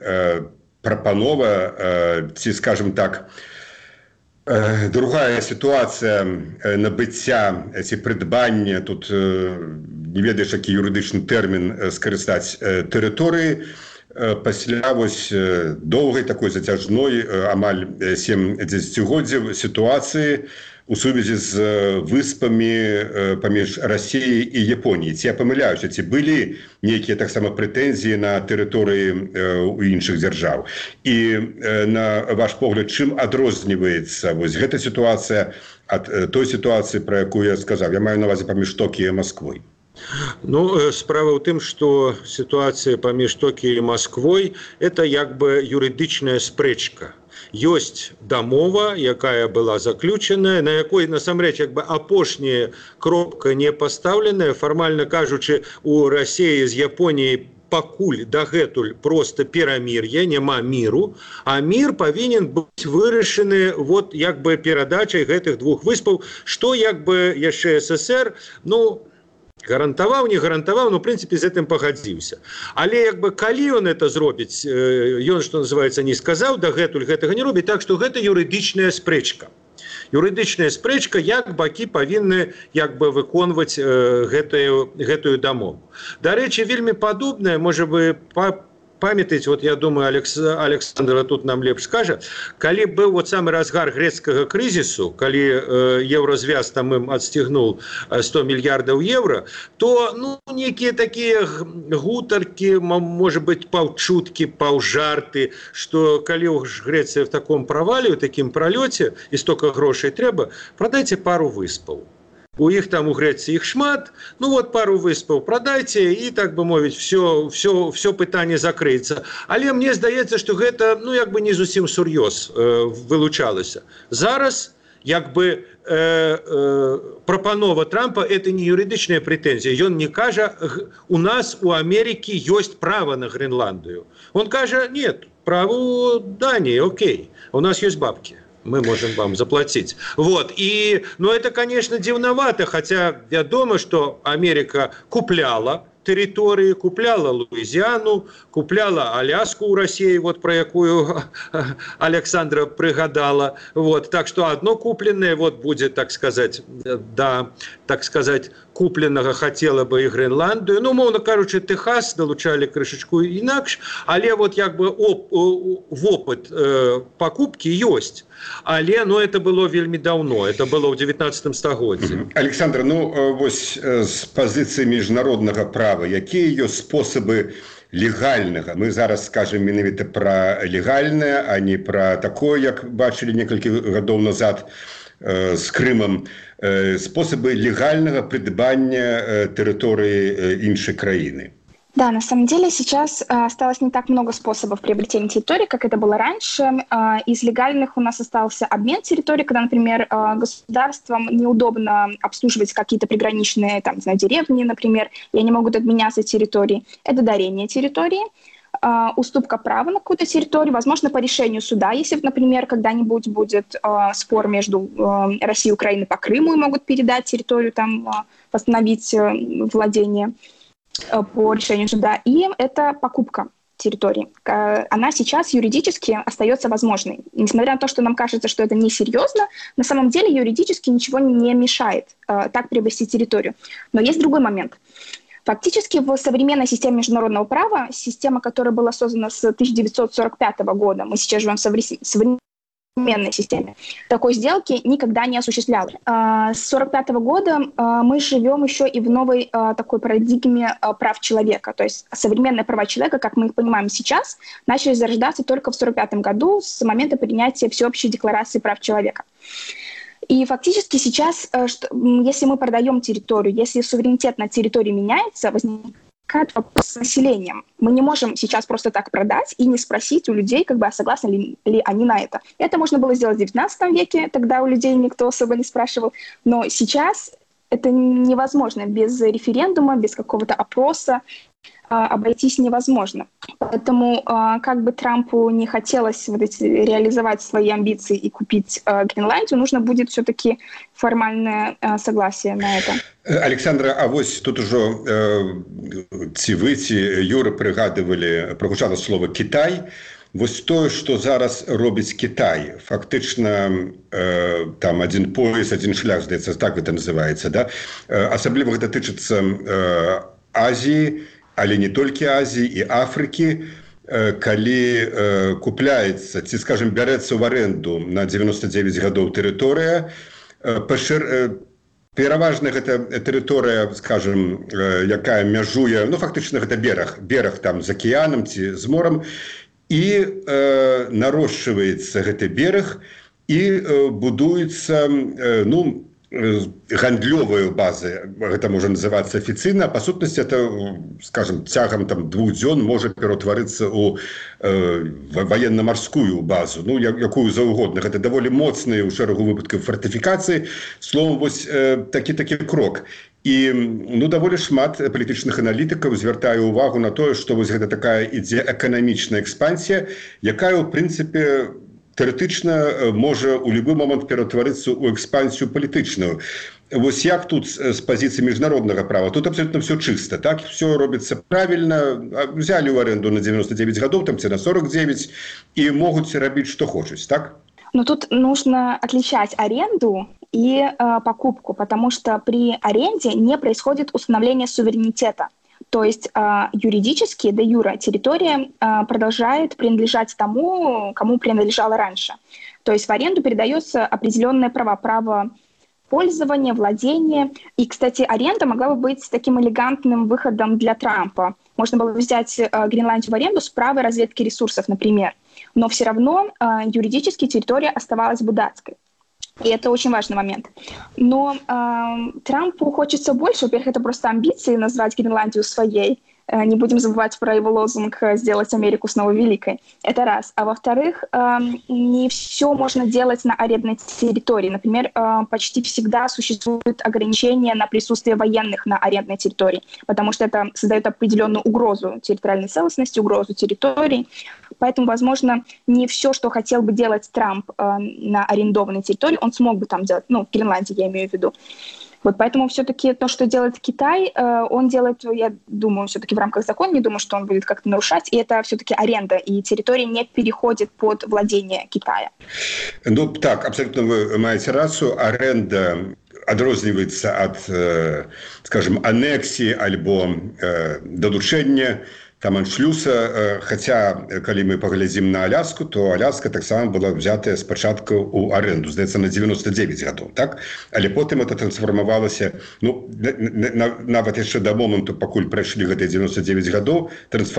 прапанова, ці, скажем так, другая ситуація набыцця ці прыдбання, тут не ведаеш, які юрыдычны тэрмін скарыстаць, тэрыторыі, пасля вось доўгай такой зацяжной амаль сем дзесяцігоддзяў сітуацыі у сувязі з выспамі паміж Расіяй і Японіяй. Ці я памыляюся, ці былі нейкія таксама прэтэнзіі на тэрыторыі ў іншых дзяржаў? І на ваш погляд, чым адрозніваецца вось гэта сітуацыя ад той сітуацыі, пра якую я сказаў? Я маю на ўвазе паміж Токіё і Масквой. Ну, справа ў тым, што сітуацыя паміж Токіё і Масквой – это як бы юрыдычная спрэчка. ёсць дамова, якая была заключаная, на якой насамрэч як бы апошняя кропка не пастаўленая, фармальна кажучы, у Расіі з Японіяй пакуль дагэтуль просто перамір'я, няма міру, а мір павінен быць вырашаны вот як бы перадачай гэтых двух выспаў, што як бы яшчэ СССР, ну, гарантаваў, не гарантаваў, но в прынцыпе з гэтым пагадзіўся. Але як бы калі ён это зробіць, ён, што называецца, не сказаў, дагэтуль гэтага не робіць, так што гэта юрыдычная спрэчка. Юрыдычная спрэчка, як бакі павінны як бы выконваць э, гэтую, гэтую дамову. Дарэчы, вельмі падобнае, можа вы па памятаеце, вот я думаю, Алекс, Александра тут нам лепш скажа, калі быў вот самы разгар грэцкага крызісу, калі э, еўразвяз там ім адсцігнуў сто мільярдаў еўра, то ну, некія такія гутаркі, можа быць, паўчуткі, паўжарты, што калі Грэцыя в таком правале, у такім пралёце, і стока грошай трэба, прадайце пару выспаў. У іх там у Грэцыі іх шмат, ну вот пару выспаў прадайце і, так бы мовіць, все, все, все пытанне закрыецца. Але мне здаецца, што гэта ну, як бы не зусім сур'ёз э, вылучалася. Зараз як бы э, э, прапанова Трампа это не юрыдычная прэтэнзія. Ён не кажа, у нас у Амерыкі ёсць права на Гренландыю. Он кажа, нет, право у Дании, окей, у нас есть бабки. Мы можем вам заплатить. Вот. И, ну, это, конечно, дивновато, хотя вядома, что Америка купляла территории, купляла Луизиану, купляла Аляску у России, вот про якую Александра пригадала. Вот. Так что одно купленное вот будет, так сказать, да, так сказать, купленага хотела бы и Гренландию. Ну, мовно кажучи, Техас долучали крышечку інакш, але вот як бы оп, в опыт э, покупки есть. Але, ну, это было вельмі давно, это было в девятнадцатом стагоддзі. Александр, ну, вось з пазіцыі міжнароднага права, якія ёсць спосабы легальнага? Мы зараз скажем менавіта пра легальнае, а не пра такое, як бачылі некалькі гадоў назад э, з Крымам, э, спосабы легальнага прыдбання э, тэрыторыі э, іншай краіны. Да, на самом деле сейчас э, осталось не так много способов приобретения территории, как это было раньше. Э, из легальных у нас остался обмен территории, когда, например, э, государствам неудобно обслуживать какие-то приграничные там, не знаю, деревни, например, и они могут обменяться территорией. Это дарение территории, э, уступка права на какую-то территорию, возможно, по решению суда, если, например, когда-нибудь будет э, спор между э, Россией и Украиной по Крыму и могут передать территорию, там, э, восстановить э, владение по решению суда, и это покупка территории. Она сейчас юридически остается возможной. Несмотря на то, что нам кажется, что это несерьезно, на самом деле юридически ничего не мешает э, так приобрести территорию. Но есть другой момент. Фактически в современной системе международного права, система, которая была создана с тысяча девятьсот сорок пятого года, мы сейчас живем в современной системе, такой сделки никогда не осуществлялось. С сорок пятого года мы живем еще и в новой такой парадигме прав человека. То есть современные права человека, как мы их понимаем сейчас, начали зарождаться только в сорок пятом году с момента принятия Всеобщей декларации прав человека. И фактически сейчас, если мы продаем территорию, если суверенитет на территории меняется, возникает вопрос с населением. Мы не можем сейчас просто так продать и не спросить у людей, как бы, а согласны ли, ли они на это. Это можно было сделать в девятнадцатом веке, тогда у людей никто особо не спрашивал. Но сейчас это невозможно. Без референдума, без какого-то опроса обойтись невозможно. Поэтому, как бы Трампу не хотелось вот эти, реализовать свои амбиции и купить Гренландию, нужно будет все-таки формальное согласие на это. Александра, а вось тут ужо ці вы, ці Юра прыгадывалі, прагучала слово «Кітай». Вось тое, што зараз робіць Кітай, фактычна э, там адзін пояс, адзін шлях, здаецца, так гэта называецца, да? Э, асабліва гэта тычыцца э, Азіі, але не толькі Азіі і Афрыкі, э, калі э, купляецца, ці, скажем, бярэцца ў арэнду на дзевяноста дзевяць гадоў тэрыторыя, э, пашыр, э, пераважна гэта тэрыторыя, скажем, э, якая мяжуе, ну, фактычна гэта бераг, бераг там з акіянам ці з морам, і э, нарошчваецца гэты бераг, і э, будуецца, э, ну, гандлёвыя базы, гэта можа называцца афіцыйна, па сутнасці это, скажем, цягам там двух дзён можа пераўтварыцца ў э, ваенна-марскую базу, ну якую заўгодна. Гэта даволі моцныя ў шэрагу выпадкаў фартыфікацыі. Словом, вось э, такі такі крок. І ну даволі шмат палітычных аналітыкаў звяртае ўвагу на тое, што вось гэта такая ідзе эканамічная экспансія, якая ў прынцыпе тэарэтычна можа ў любы момант ператварыцца ў экспансію палітычную. Вось як тут з пазіцыі міжнароднага права? Тут абсолютно все чыста, так? Все робіцца правільна, взялі ў аренду на девяносто девять гадоў, там ці на сорок девять, і могуць рабіць, што хочуць, так? Но тут нужно отличать аренду и э, покупку, потому что при аренде не происходит установление суверенитета. То есть э, юридически, де юре, территория э, продолжает принадлежать тому, кому принадлежала раньше. То есть в аренду передается определенные права, право пользования, владения. И, кстати, аренда могла бы быть таким элегантным выходом для Трампа. Можно было взять э, Гренландию в аренду с правой разведки ресурсов, например. Но все равно э, юридически территория оставалась бы датской. И это очень важный момент. Но э, Трампу хочется больше. Во-первых, это просто амбиции назвать Гренландию своей. Э, не будем забывать про его лозунг «Сделать Америку снова великой». Это раз. А во-вторых, э, не все можно делать на арендной территории. Например, э, почти всегда существует ограничение на присутствие военных на арендной территории, потому что это создает определенную угрозу территориальной целостности, угрозу территории. Поэтому, возможно, не все, что хотел бы делать Трамп э, на арендованной территории, он смог бы там делать, ну, в Гренландии я имею в виду. Вот поэтому все-таки то, что делает Китай, э, он делает, я думаю, все-таки в рамках закона, не думаю, что он будет как-то нарушать, и это все-таки аренда, и территория не переходит под владение Китая. Ну, так, абсолютно вы маете рацию, аренда адрозніваецца ад, э, скажем, анексии альбо э, долучэння, там аншлюса, хаця калі мы паглядзім на Аляску, то Аляска таксама была взятая спачатку ў аренду, здаецца, на девяносто девять гадоў, так? Але потым это трансфармавалася, ну, нават яшчэ да моманту, пакуль прайшлі гэтыя девяносто девять гадоў,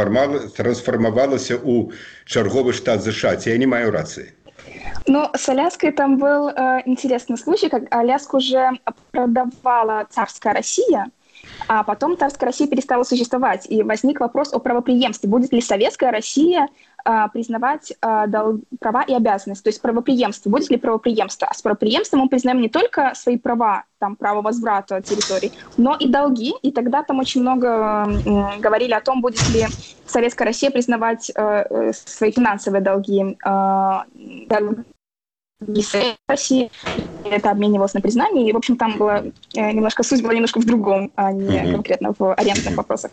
трансфармавалася ў чарговы штат США. Я не маю рацыі. Ну, с Аляской там был э, интересный случай, как Аляску уже продавала царская Россия, а потом царская Россия перестала существовать, и возник вопрос о правопреемстве. Будет ли советская Россия а, признавать а, дол- права и обязанности? То есть правопреемство. Будет ли правопреемство? А с правопреемством мы признаем не только свои права, там, право возврата территорий, но и долги. И тогда там очень много м, говорили о том, будет ли советская Россия признавать э, свои финансовые долги э, России. Это обменивалось на признание. И, в общем, там была э, немножко суть была немножко в другом, а не mm-hmm. конкретно в арендных вопросах.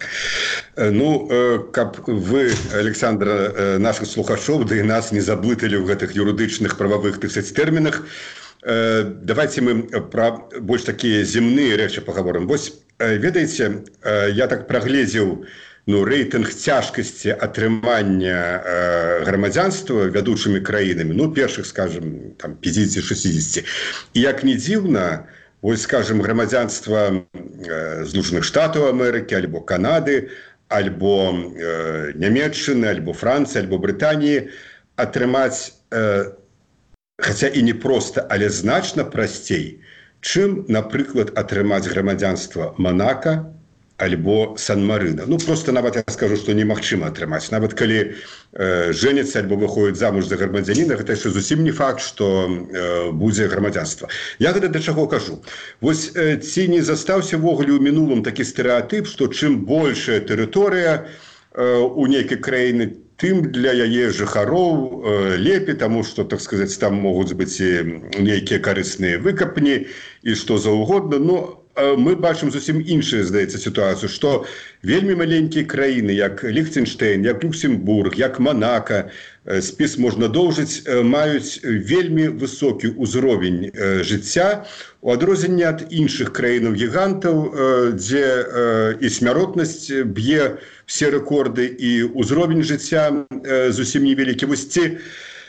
Ну, каб вы, Александра, наших слухачоў, да і нас не заблыталі ў гэтых юрыдычных прававых тысяч тэрмінах, давайте мы пра больш такія земныя рэчы пагаворым. Вось, ведаеце, я так прагледзеў ну, рэйтынг цяжкасці атрымання э, грамадзянства вядучымі краінамі, ну, першых, скажем, там, пятьдесят шестьдесят. І як не дзіўна, вось, скажем, грамадзянства э, Злучаных Штатаў Амерыкі, альбо Канады, альбо э, Нямецчыны, альбо Францыі, альбо Брытаніі атрымаць, э, хаця і не проста, але значна прасцей, чым, напрыклад, атрымаць грамадзянства Монака, альбо Сан-Марына. Ну, просто нават я скажу, што немагчыма атрымаць. Нават калі э, жэняцца альбо выходзіць замуж за грамадзяніна, гэта яшчэ зусім не факт, што э, будзе грамадзянства. Я гэта да чаго кажу? Вось э, ці не застаўся ввогуле ў мінулым такі стэрэатып, што чым большая тэрыторыя э, у нейкай краіны, тым для яе жыхароў э, лепей, таму што, так сказаць, там могуць быць нейкія карысныя выкапні і што заўгодна, но мы бачым зусім іншую, здаецца, сітуацыю, што вельмі маленькія краіны, як Ліхтенштейн, як Люксембург, як Монака, спіс можна доўжыць, маюць вельмі высокі ўзровень жыцця, у адрозненне ад іншых краінаў-гігантаў, дзе і смяротнасць б'е все рэкорды, і ўзровень жыцця зусім невялікі. Вось ці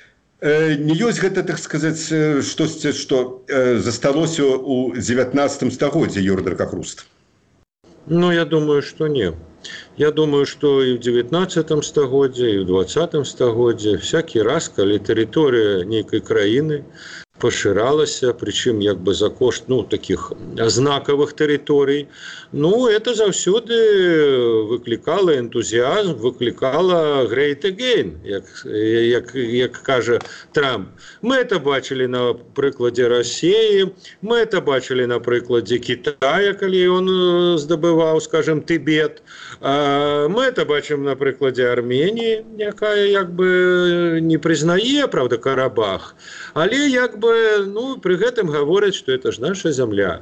не ёсць гэта, так сказаць, штосьці, што засталося ў дзевятнаццатым стагоддзі, Юрий Дракахруст? Ну, я думаю, что не. Я думаю, что и в девятнадцатом стагоддзе, и в двадцатом стагоддзе всякий раз, калі тэрыторыя нейкай краіны пашыралася, прычым як бы за кошт ну, такіх знакавых тэрыторый. Ну, это заўсёды выклікала энтузіазм, выклікала great again, як, як, як кажа Трамп. Мы это бачылі на прыкладзе Расіі, мы это бачылі на прыкладзе Китая, калі ён здабываў, скажем, Тибет. Мы это бачым на прыкладзе Арменіі, якая як бы не прызнае, правда, Карабах, але як бы ну, при гэтым гавораць, што это ж наша зямля.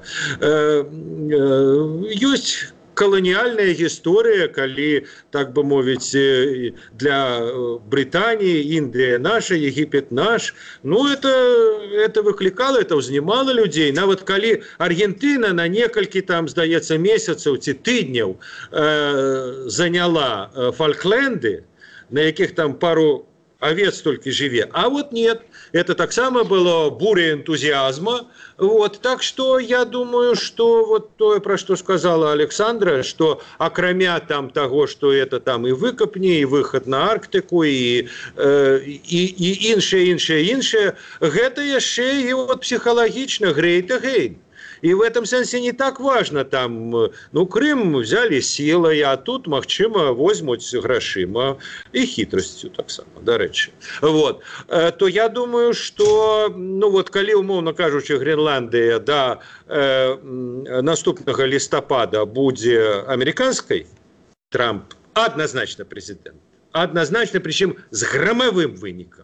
Ёсць каланіяльная гісторыя, калі, так бы мовіць, для Брытаніі Індыя наша, Егіпет наш. Ну, это, это выклікала, это ўзнімала людзей. Нават калі Аргентына на некалькі, там, здаецца, месяцаў ці тыдняў э, заняла Фалкленды, на якіх там пару овец только живе. А вот нет, это так само было буря энтузиазма. Вот, так что я думаю, что вот то, про что сказала Александра, что акрамя там того, что это там и выкопни, и выход на Арктику, и, э, и, и иншее, иншее, иншее, это еще и вот психологично great again. И в этом смысле не так важно, там, ну, Крым взяли силой, а тут, магчыма, возьмут грашима и хитростью, так само, до речи. Вот. То я думаю, что, ну, вот, калі, умовно кажучи, Гренландия до э, наступного листопада будзе американской, Трамп однозначно президент. Однозначно, причем с громовым выником.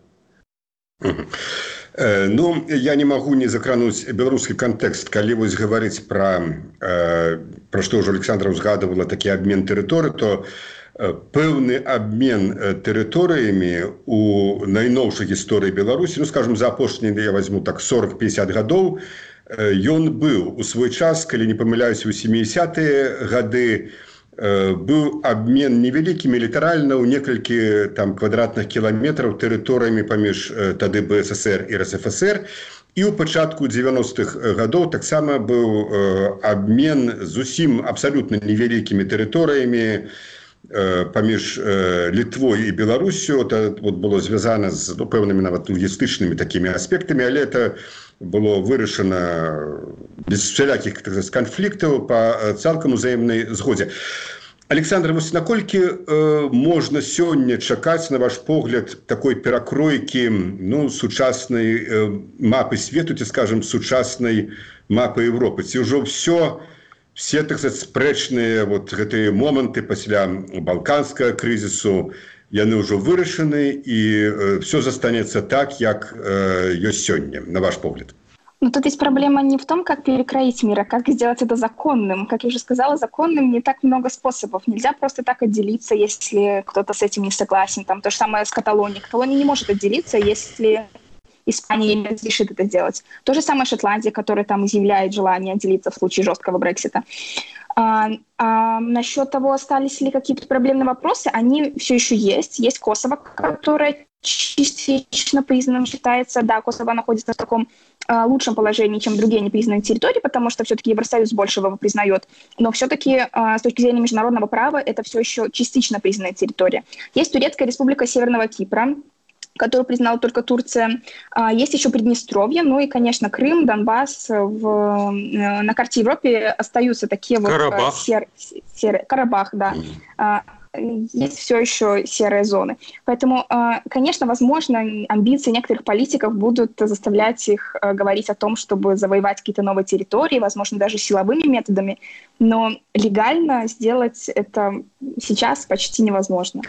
Ну, я не могу не закрануть беларускі контекст, калі вось гаварыць пра, пра што ўжо Александра узгадывала такі абмен тэрыторый, то пэўны абмен тэрыторыямі у найноўшай гісторыі Беларусі, ну, скажем, за апошнія, я возьму так сорок-пятьдесят гадоў, ён быў у свой час, калі не памыляюсь, у семидесятые гады, быў абмен невялікімі літаральна ў некалькі там квадратных кіламетраў тэрыторыямі паміж тады БССР і РСФСР, і ў пачатку дзевяностых гадоў таксама быў абмен зусім абсалютна невялікімі тэрыторыямі паміж Літвой і Беларусю. Это вот было звязана з ну, пэўнымі нават логістычнымі такімі аспектамі, але это было вырашана без всялякіх так сказать, канфліктаў па цалкам узаемнай згодзе. Александр, вось наколькі э, можна сёння чакаць, на ваш погляд, такой перакройкі ну, сучаснай э, мапы свету, ці, скажем, сучаснай мапы Европы? Ці ўжо ўсё, все так сказать, спрэчныя вот гэтыя моманты пасля балканскага крызісу, яны ўжо вырашаны, і э, все застанецца так, як э, ёсць сёння, на ваш погляд? Но тут есть проблема не в том, как перекроить мир, а как сделать это законным. Как я уже сказала, законным не так много способов. Нельзя просто так отделиться, если кто-то с этим не согласен. Там то же самое с Каталонией. Каталония не может отделиться, если Испания не разрешит это делать. То же самое Шотландия, которая там изъявляет желание отделиться в случае жесткого Брексита. А, а насчет того, остались ли какие-то проблемные вопросы, они все еще есть. Есть Косово, которое частично признанным считается. Да, Косово находится в таком а, лучшем положении, чем другие непризнанные территории, потому что все-таки Евросоюз больше его признает. Но все-таки а, с точки зрения международного права это все еще частично признанная территория. Есть Турецкая республика Северного Кипра, которую признала только Турция. Есть еще Приднестровье, ну и, конечно, Крым, Донбасс. В, на карте Европы остаются такие Карабах. вот сер, серые... Карабах, да. Есть все еще серые зоны. Поэтому, конечно, возможно, амбиции некоторых политиков будут заставлять их говорить о том, чтобы завоевать какие-то новые территории, возможно, даже силовыми методами, но легально сделать это сейчас почти невозможно.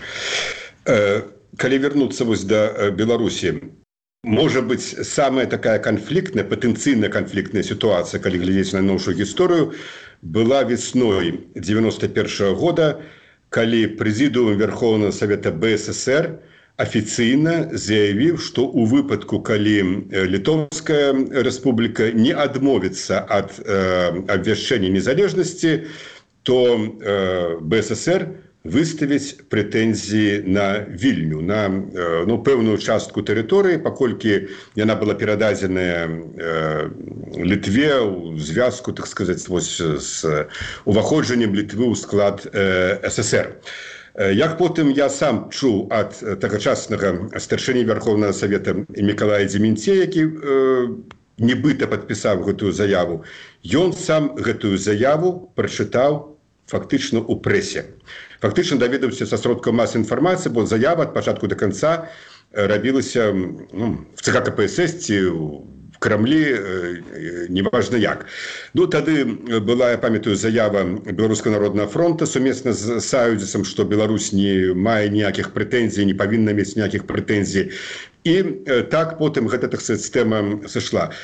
Калі вернуться вось да Беларусі, можа быць самая такая канфліктная, патэнцыйная канфліктная сітуацыя, калі глядзець на новую гісторыю, была весной девяносто первого года, калі прэзідыум Верховного Совета БССР афіцыйна заявіў, што ў выпадку, калі Літоўская рэспубліка не адмовіцца ад э, абвяшчэння незалежнасці, то э, БССР выставіць прэтэнзіі на Вільню, на ну, пэўную частку тэрыторыі, паколькі яна была перададзеная э, Літве ў звязку, так сказаць, вось, з уваходжаннем Літвы ў склад э, СССР. Як потым я сам чуў ад тагачаснага старшыні Верховнага Савета Мікалая Дземінце, які э, нібыта падпісаў гэтую заяву, ён сам гэтую заяву прачытаў фактычна ў прэсе. Фактычна даведаўся са сродкаў масавай інфармацыі, бо заява ад пачатку да канца рабілася ну, в ЦК КПСС ці в Крамлі, неважна як. Ну, тады была, я памятаю, заява Беларускага народнага фронта сумесна з Саюдзісам, што Беларусь не мае ніякіх прэтэнзій, не павінна мець ніякіх прэтэнзій. І так потым гэта, так сказаць, тэма сышла.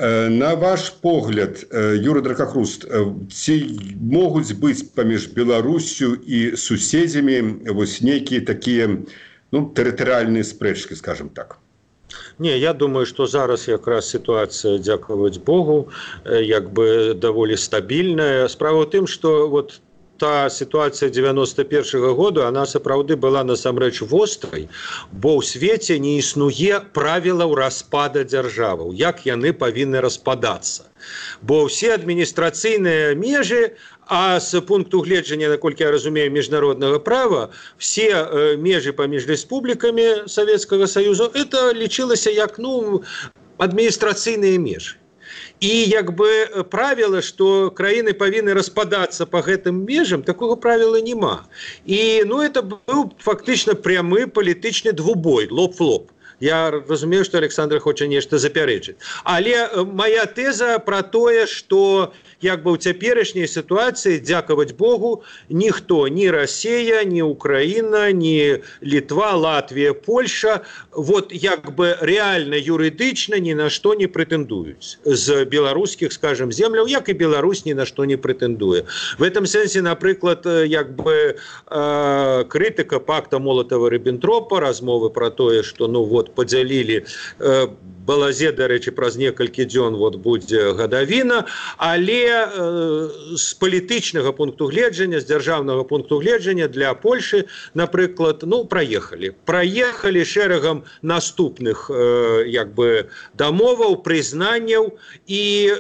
На ваш погляд, Юрый Дракахруст, ці могуць быць паміж Беларусю і суседзямі вось нейкія такія ну, тэрытарыяльныя спрэчкі, скажем так? Не, я думаю, что зараз якраз ситуация, дзякаваць Богу, як бы даволі стабільная. Справа ў тым, что вот та ситуация девяносто первого года, она сапраўды была насамрэч вострай, бо ў свеце не існуе правілаў распада дзяржаваў, як яны павінны распадацца. Бо ўсе адміністрацыйныя межы, а з пункту гледжання, наколькі я разумею, міжнароднага права, все э, межы паміж рэспублікамі Савецкага Саюзу, это лічылася як ну, адміністрацыйныя межы. І як бы правіла, што краіны павінны распадацца па гэтым межам, такога правіла няма. І ну, это быў фактычна прямы палітычны двубой, лоб в лоб. Я разумею, што Александр хоча нешта запярэчыць. Але моя тэза пра тое, што як бы ў цяперашняй сітуацыі, дзякаваць Богу, ніхто, ні Расія, ні Украіна, ні Літва, Латвія, Польша, вот як бы рэальна юрыдычна ні на што не прэтэндуюць. З беларускіх, скажем, земляў, як і Беларусь ні на што не прэтэндуе. В этом сэнсе, напрыклад, як бы э, крытыка пакта Молатава-Ріббентропа, размовы пра тое, што ну вот падзялілі э, Балазе, дарэчы, праз некалькі дзён вот будзе гадавіна, але э, з палітычнага пункту гледжання, з дзяржаўнага пункту гледжання для Польшы, напрыклад, ну, праехалі. Праехалі шэрагам наступных э, як бы дамоваў, прызнанняў і э,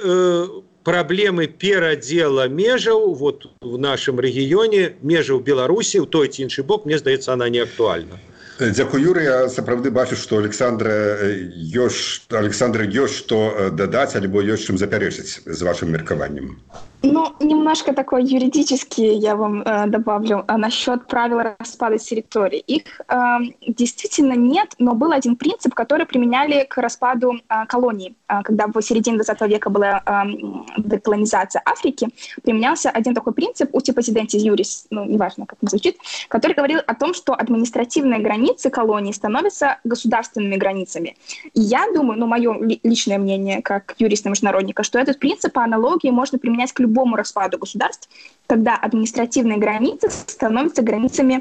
праблемы перадзела межаў вот в нашым рэгіёне, межаў Беларусі, ў той ці іншы бок, мне здаецца, она не актуальна. Дзякую, Юрый. Я сапраўды бачу, што Александра ёсць, Александра ёсць што дадаць, альбо ёсць чым запярэчыць з вашым меркаваннем. Ну, немножко такой юридический я вам э, добавлю а, насчет правил распада территорий. Их э, действительно нет, но был один принцип, который применяли к распаду э, колоний. Э, когда в середине двадцатого века была э, деколонизация Африки, применялся один такой принцип у Упсиденсис Юрис, ну, неважно, как он звучит, который говорил о том, что административные границы колонии становятся государственными границами. И я думаю, ну, мое личное мнение, как юриста-международника, что этот принцип по аналогии можно применять к любому распаду государств, когда административные границы становятся границами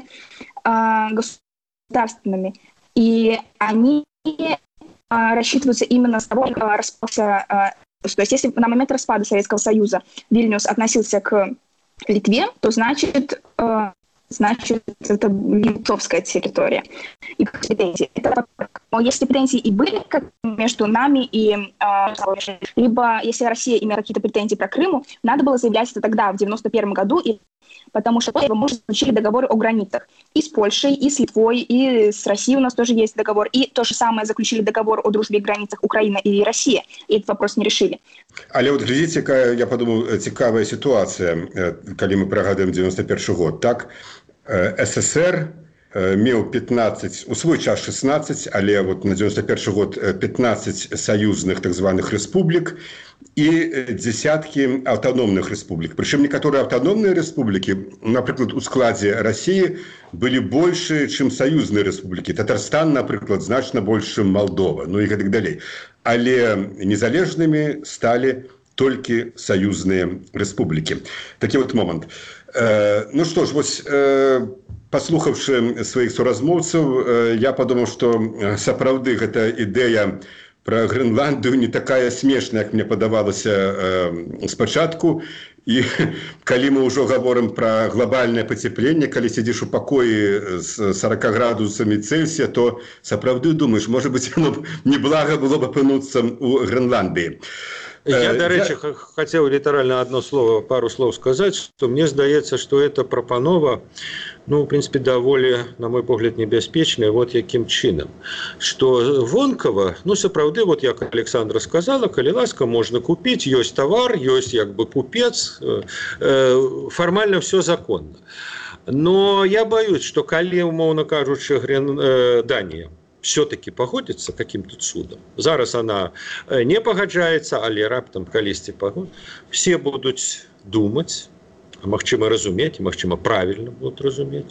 э, государственными. И они э, рассчитываются именно с того, как э, распался... Э, то есть если на момент распада Советского Союза Вильнюс относился к Литве, то значит... Э, значит, это литовская территория. И претензии. Это, если претензии и были как между нами и э, либо если Россия имела какие-то претензии про Крым, надо было заявлять это тогда, в девяносто первом году, и, потому что мы уже заключили договоры о границах. И с Польшей, и с Литвой, и с Россией у нас тоже есть договор. И то же самое заключили договор о дружбе и границах Украина и Россия. И этот вопрос не решили. Але вот глядите, какая, я подумал, цікавая ситуация, когда мы пригадываем девяносто первый год, так? СССР меў пятнадцать, у свой час шестнадцать, але вот на девяносто первый год пятнадцать саюзных так званых республик и десятки автономных республик. Причем некоторые автономные республики, например, у складе России, были больше, чем союзные республики. Татарстан, например, значно больше, чем Молдова, ну и так далее. Але незалежными стали только союзные республики. Такий вот момент. Ну что ж, вось, паслухаўшы сваіх суразмоўцаў, я падумаў, што сапраўды гэта ідэя пра Грэнландыю не такая смешная, як мне падавалася спачатку. І калі мы ўжо гаворым пра глобальнае пацяпленне, калі сядзіш у пакоі з сорока градусамі Цельсія, то сапраўды думаеш, можа быць, оно неблага было б апынуцца ў Грэнландыі. Я, до речі, я... хотел литерально одно слово, пару слов сказать, что мне здаецца, что эта прапанова, ну, в принципе, даволі, на мой погляд, небяспечная, вот яким чынам. Что вонкава, ну, сапраўды, вот як Александра сказала, калі ласка, можно купить, есть товар, есть як бы купец, формально все законно. Но я боюсь, что калі, умоўно кажучы, Дания все-таки погодится каким-то чудом. Зараз она не погоджается, але раптам калісьці пагод. Все будут думать, магчыма разуметь, магчыма правильно будут разуметь,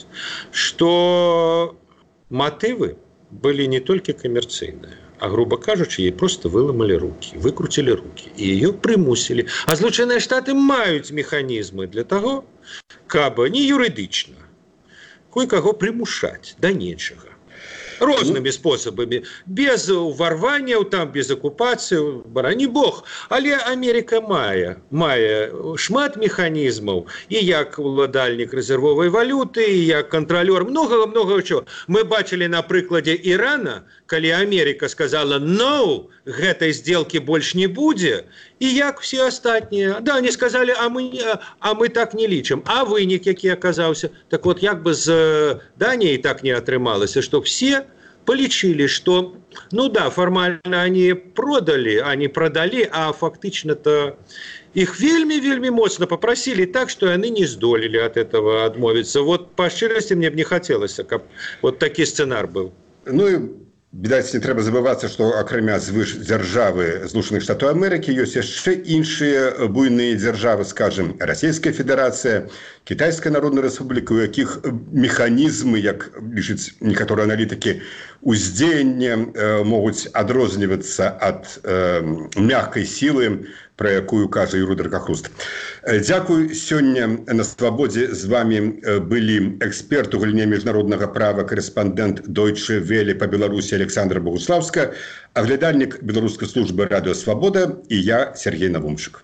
что мотивы были не только коммерційныя, а, грубо кажучи, ей просто выломали руки, выкрутили руки, и ее примусили. А Злученыя Штаты маюць механизмы для того, каб не юридично кое-кого примушать до нечего. Рознымі спосабамі, без уварвання, там, без акупацыі, барані Бог. Але Америка мае, мае шмат механізмаў, і як уладальнік рэзервовай валюты, і як кантралёр, многа-многа чого. Мы бачылі на прыкладзе Ірана, калі Америка сказала «no», гэтай сделки больш не будзе, і як все астатнія. Да, они сказали, а мы, а мы так не лічым. А вынік, які аказаўся. Так вот, як бы з Данией так не атрымалася, что все полечили, что, ну да, формально они продали, они продали, а фактично-то их вельми-вельми моцно попросили так, что они не здолели от этого отмовиться. Вот по шчырасці мне б не хотелось, каб вот такі сцэнар был. Ну и відаць, не трэба забывацца, што акрамя звыш дзяржавы Злучаных Штатаў Амерыкі ёсць яшчэ іншыя буйныя дзяржавы, скажем, Расійская Федэрацыя, Кітайская Народная Рэспубліка, у якіх механізмы, як лічаць некаторыя аналітыкі, уздзеяння э, могуць адрознівацца ад э, мяккай сілы, про якую кажа Юрий Дракахруст. Дзякуй. Сёння на Свабодзе з вами былі эксперт у галіне міжнароднага права, корэспандэнт Deutsche Welle па Беларусі Александра Богуславска, аглядальнік беларускай службы радыё Свабода і я, Сергей Навумчык.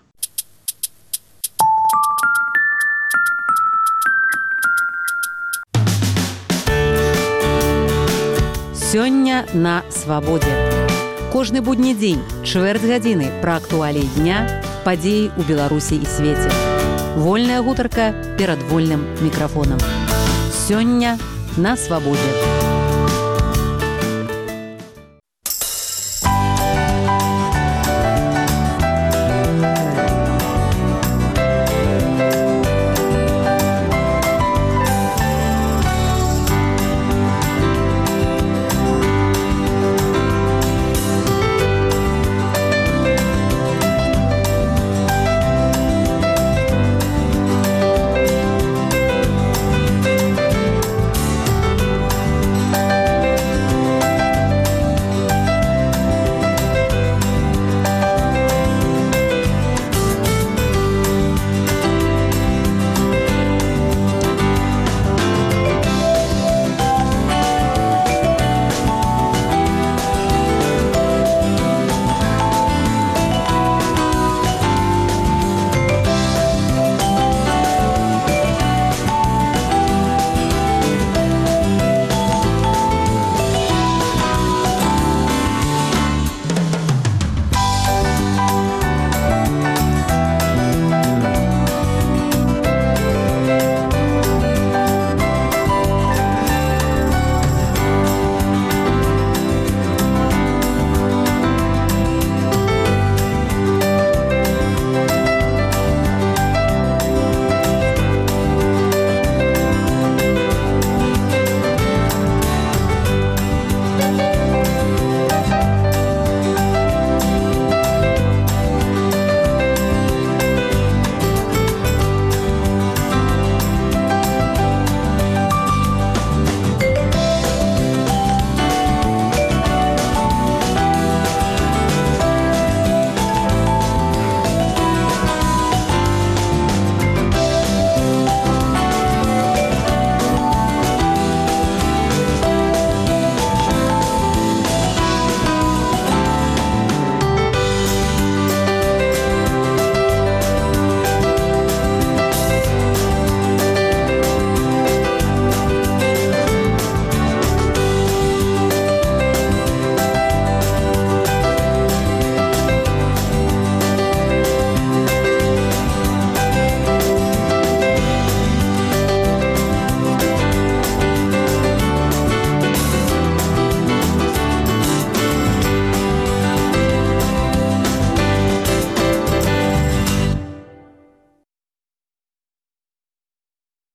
Сёння на Свабодзе. Кожны будні дзень, чвэрць гадзіны пра актуаліі дня, падзеі ў Беларусі і свеце. Вольная гутарка перад вольным мікрафонам. Сёння на Свабодзе.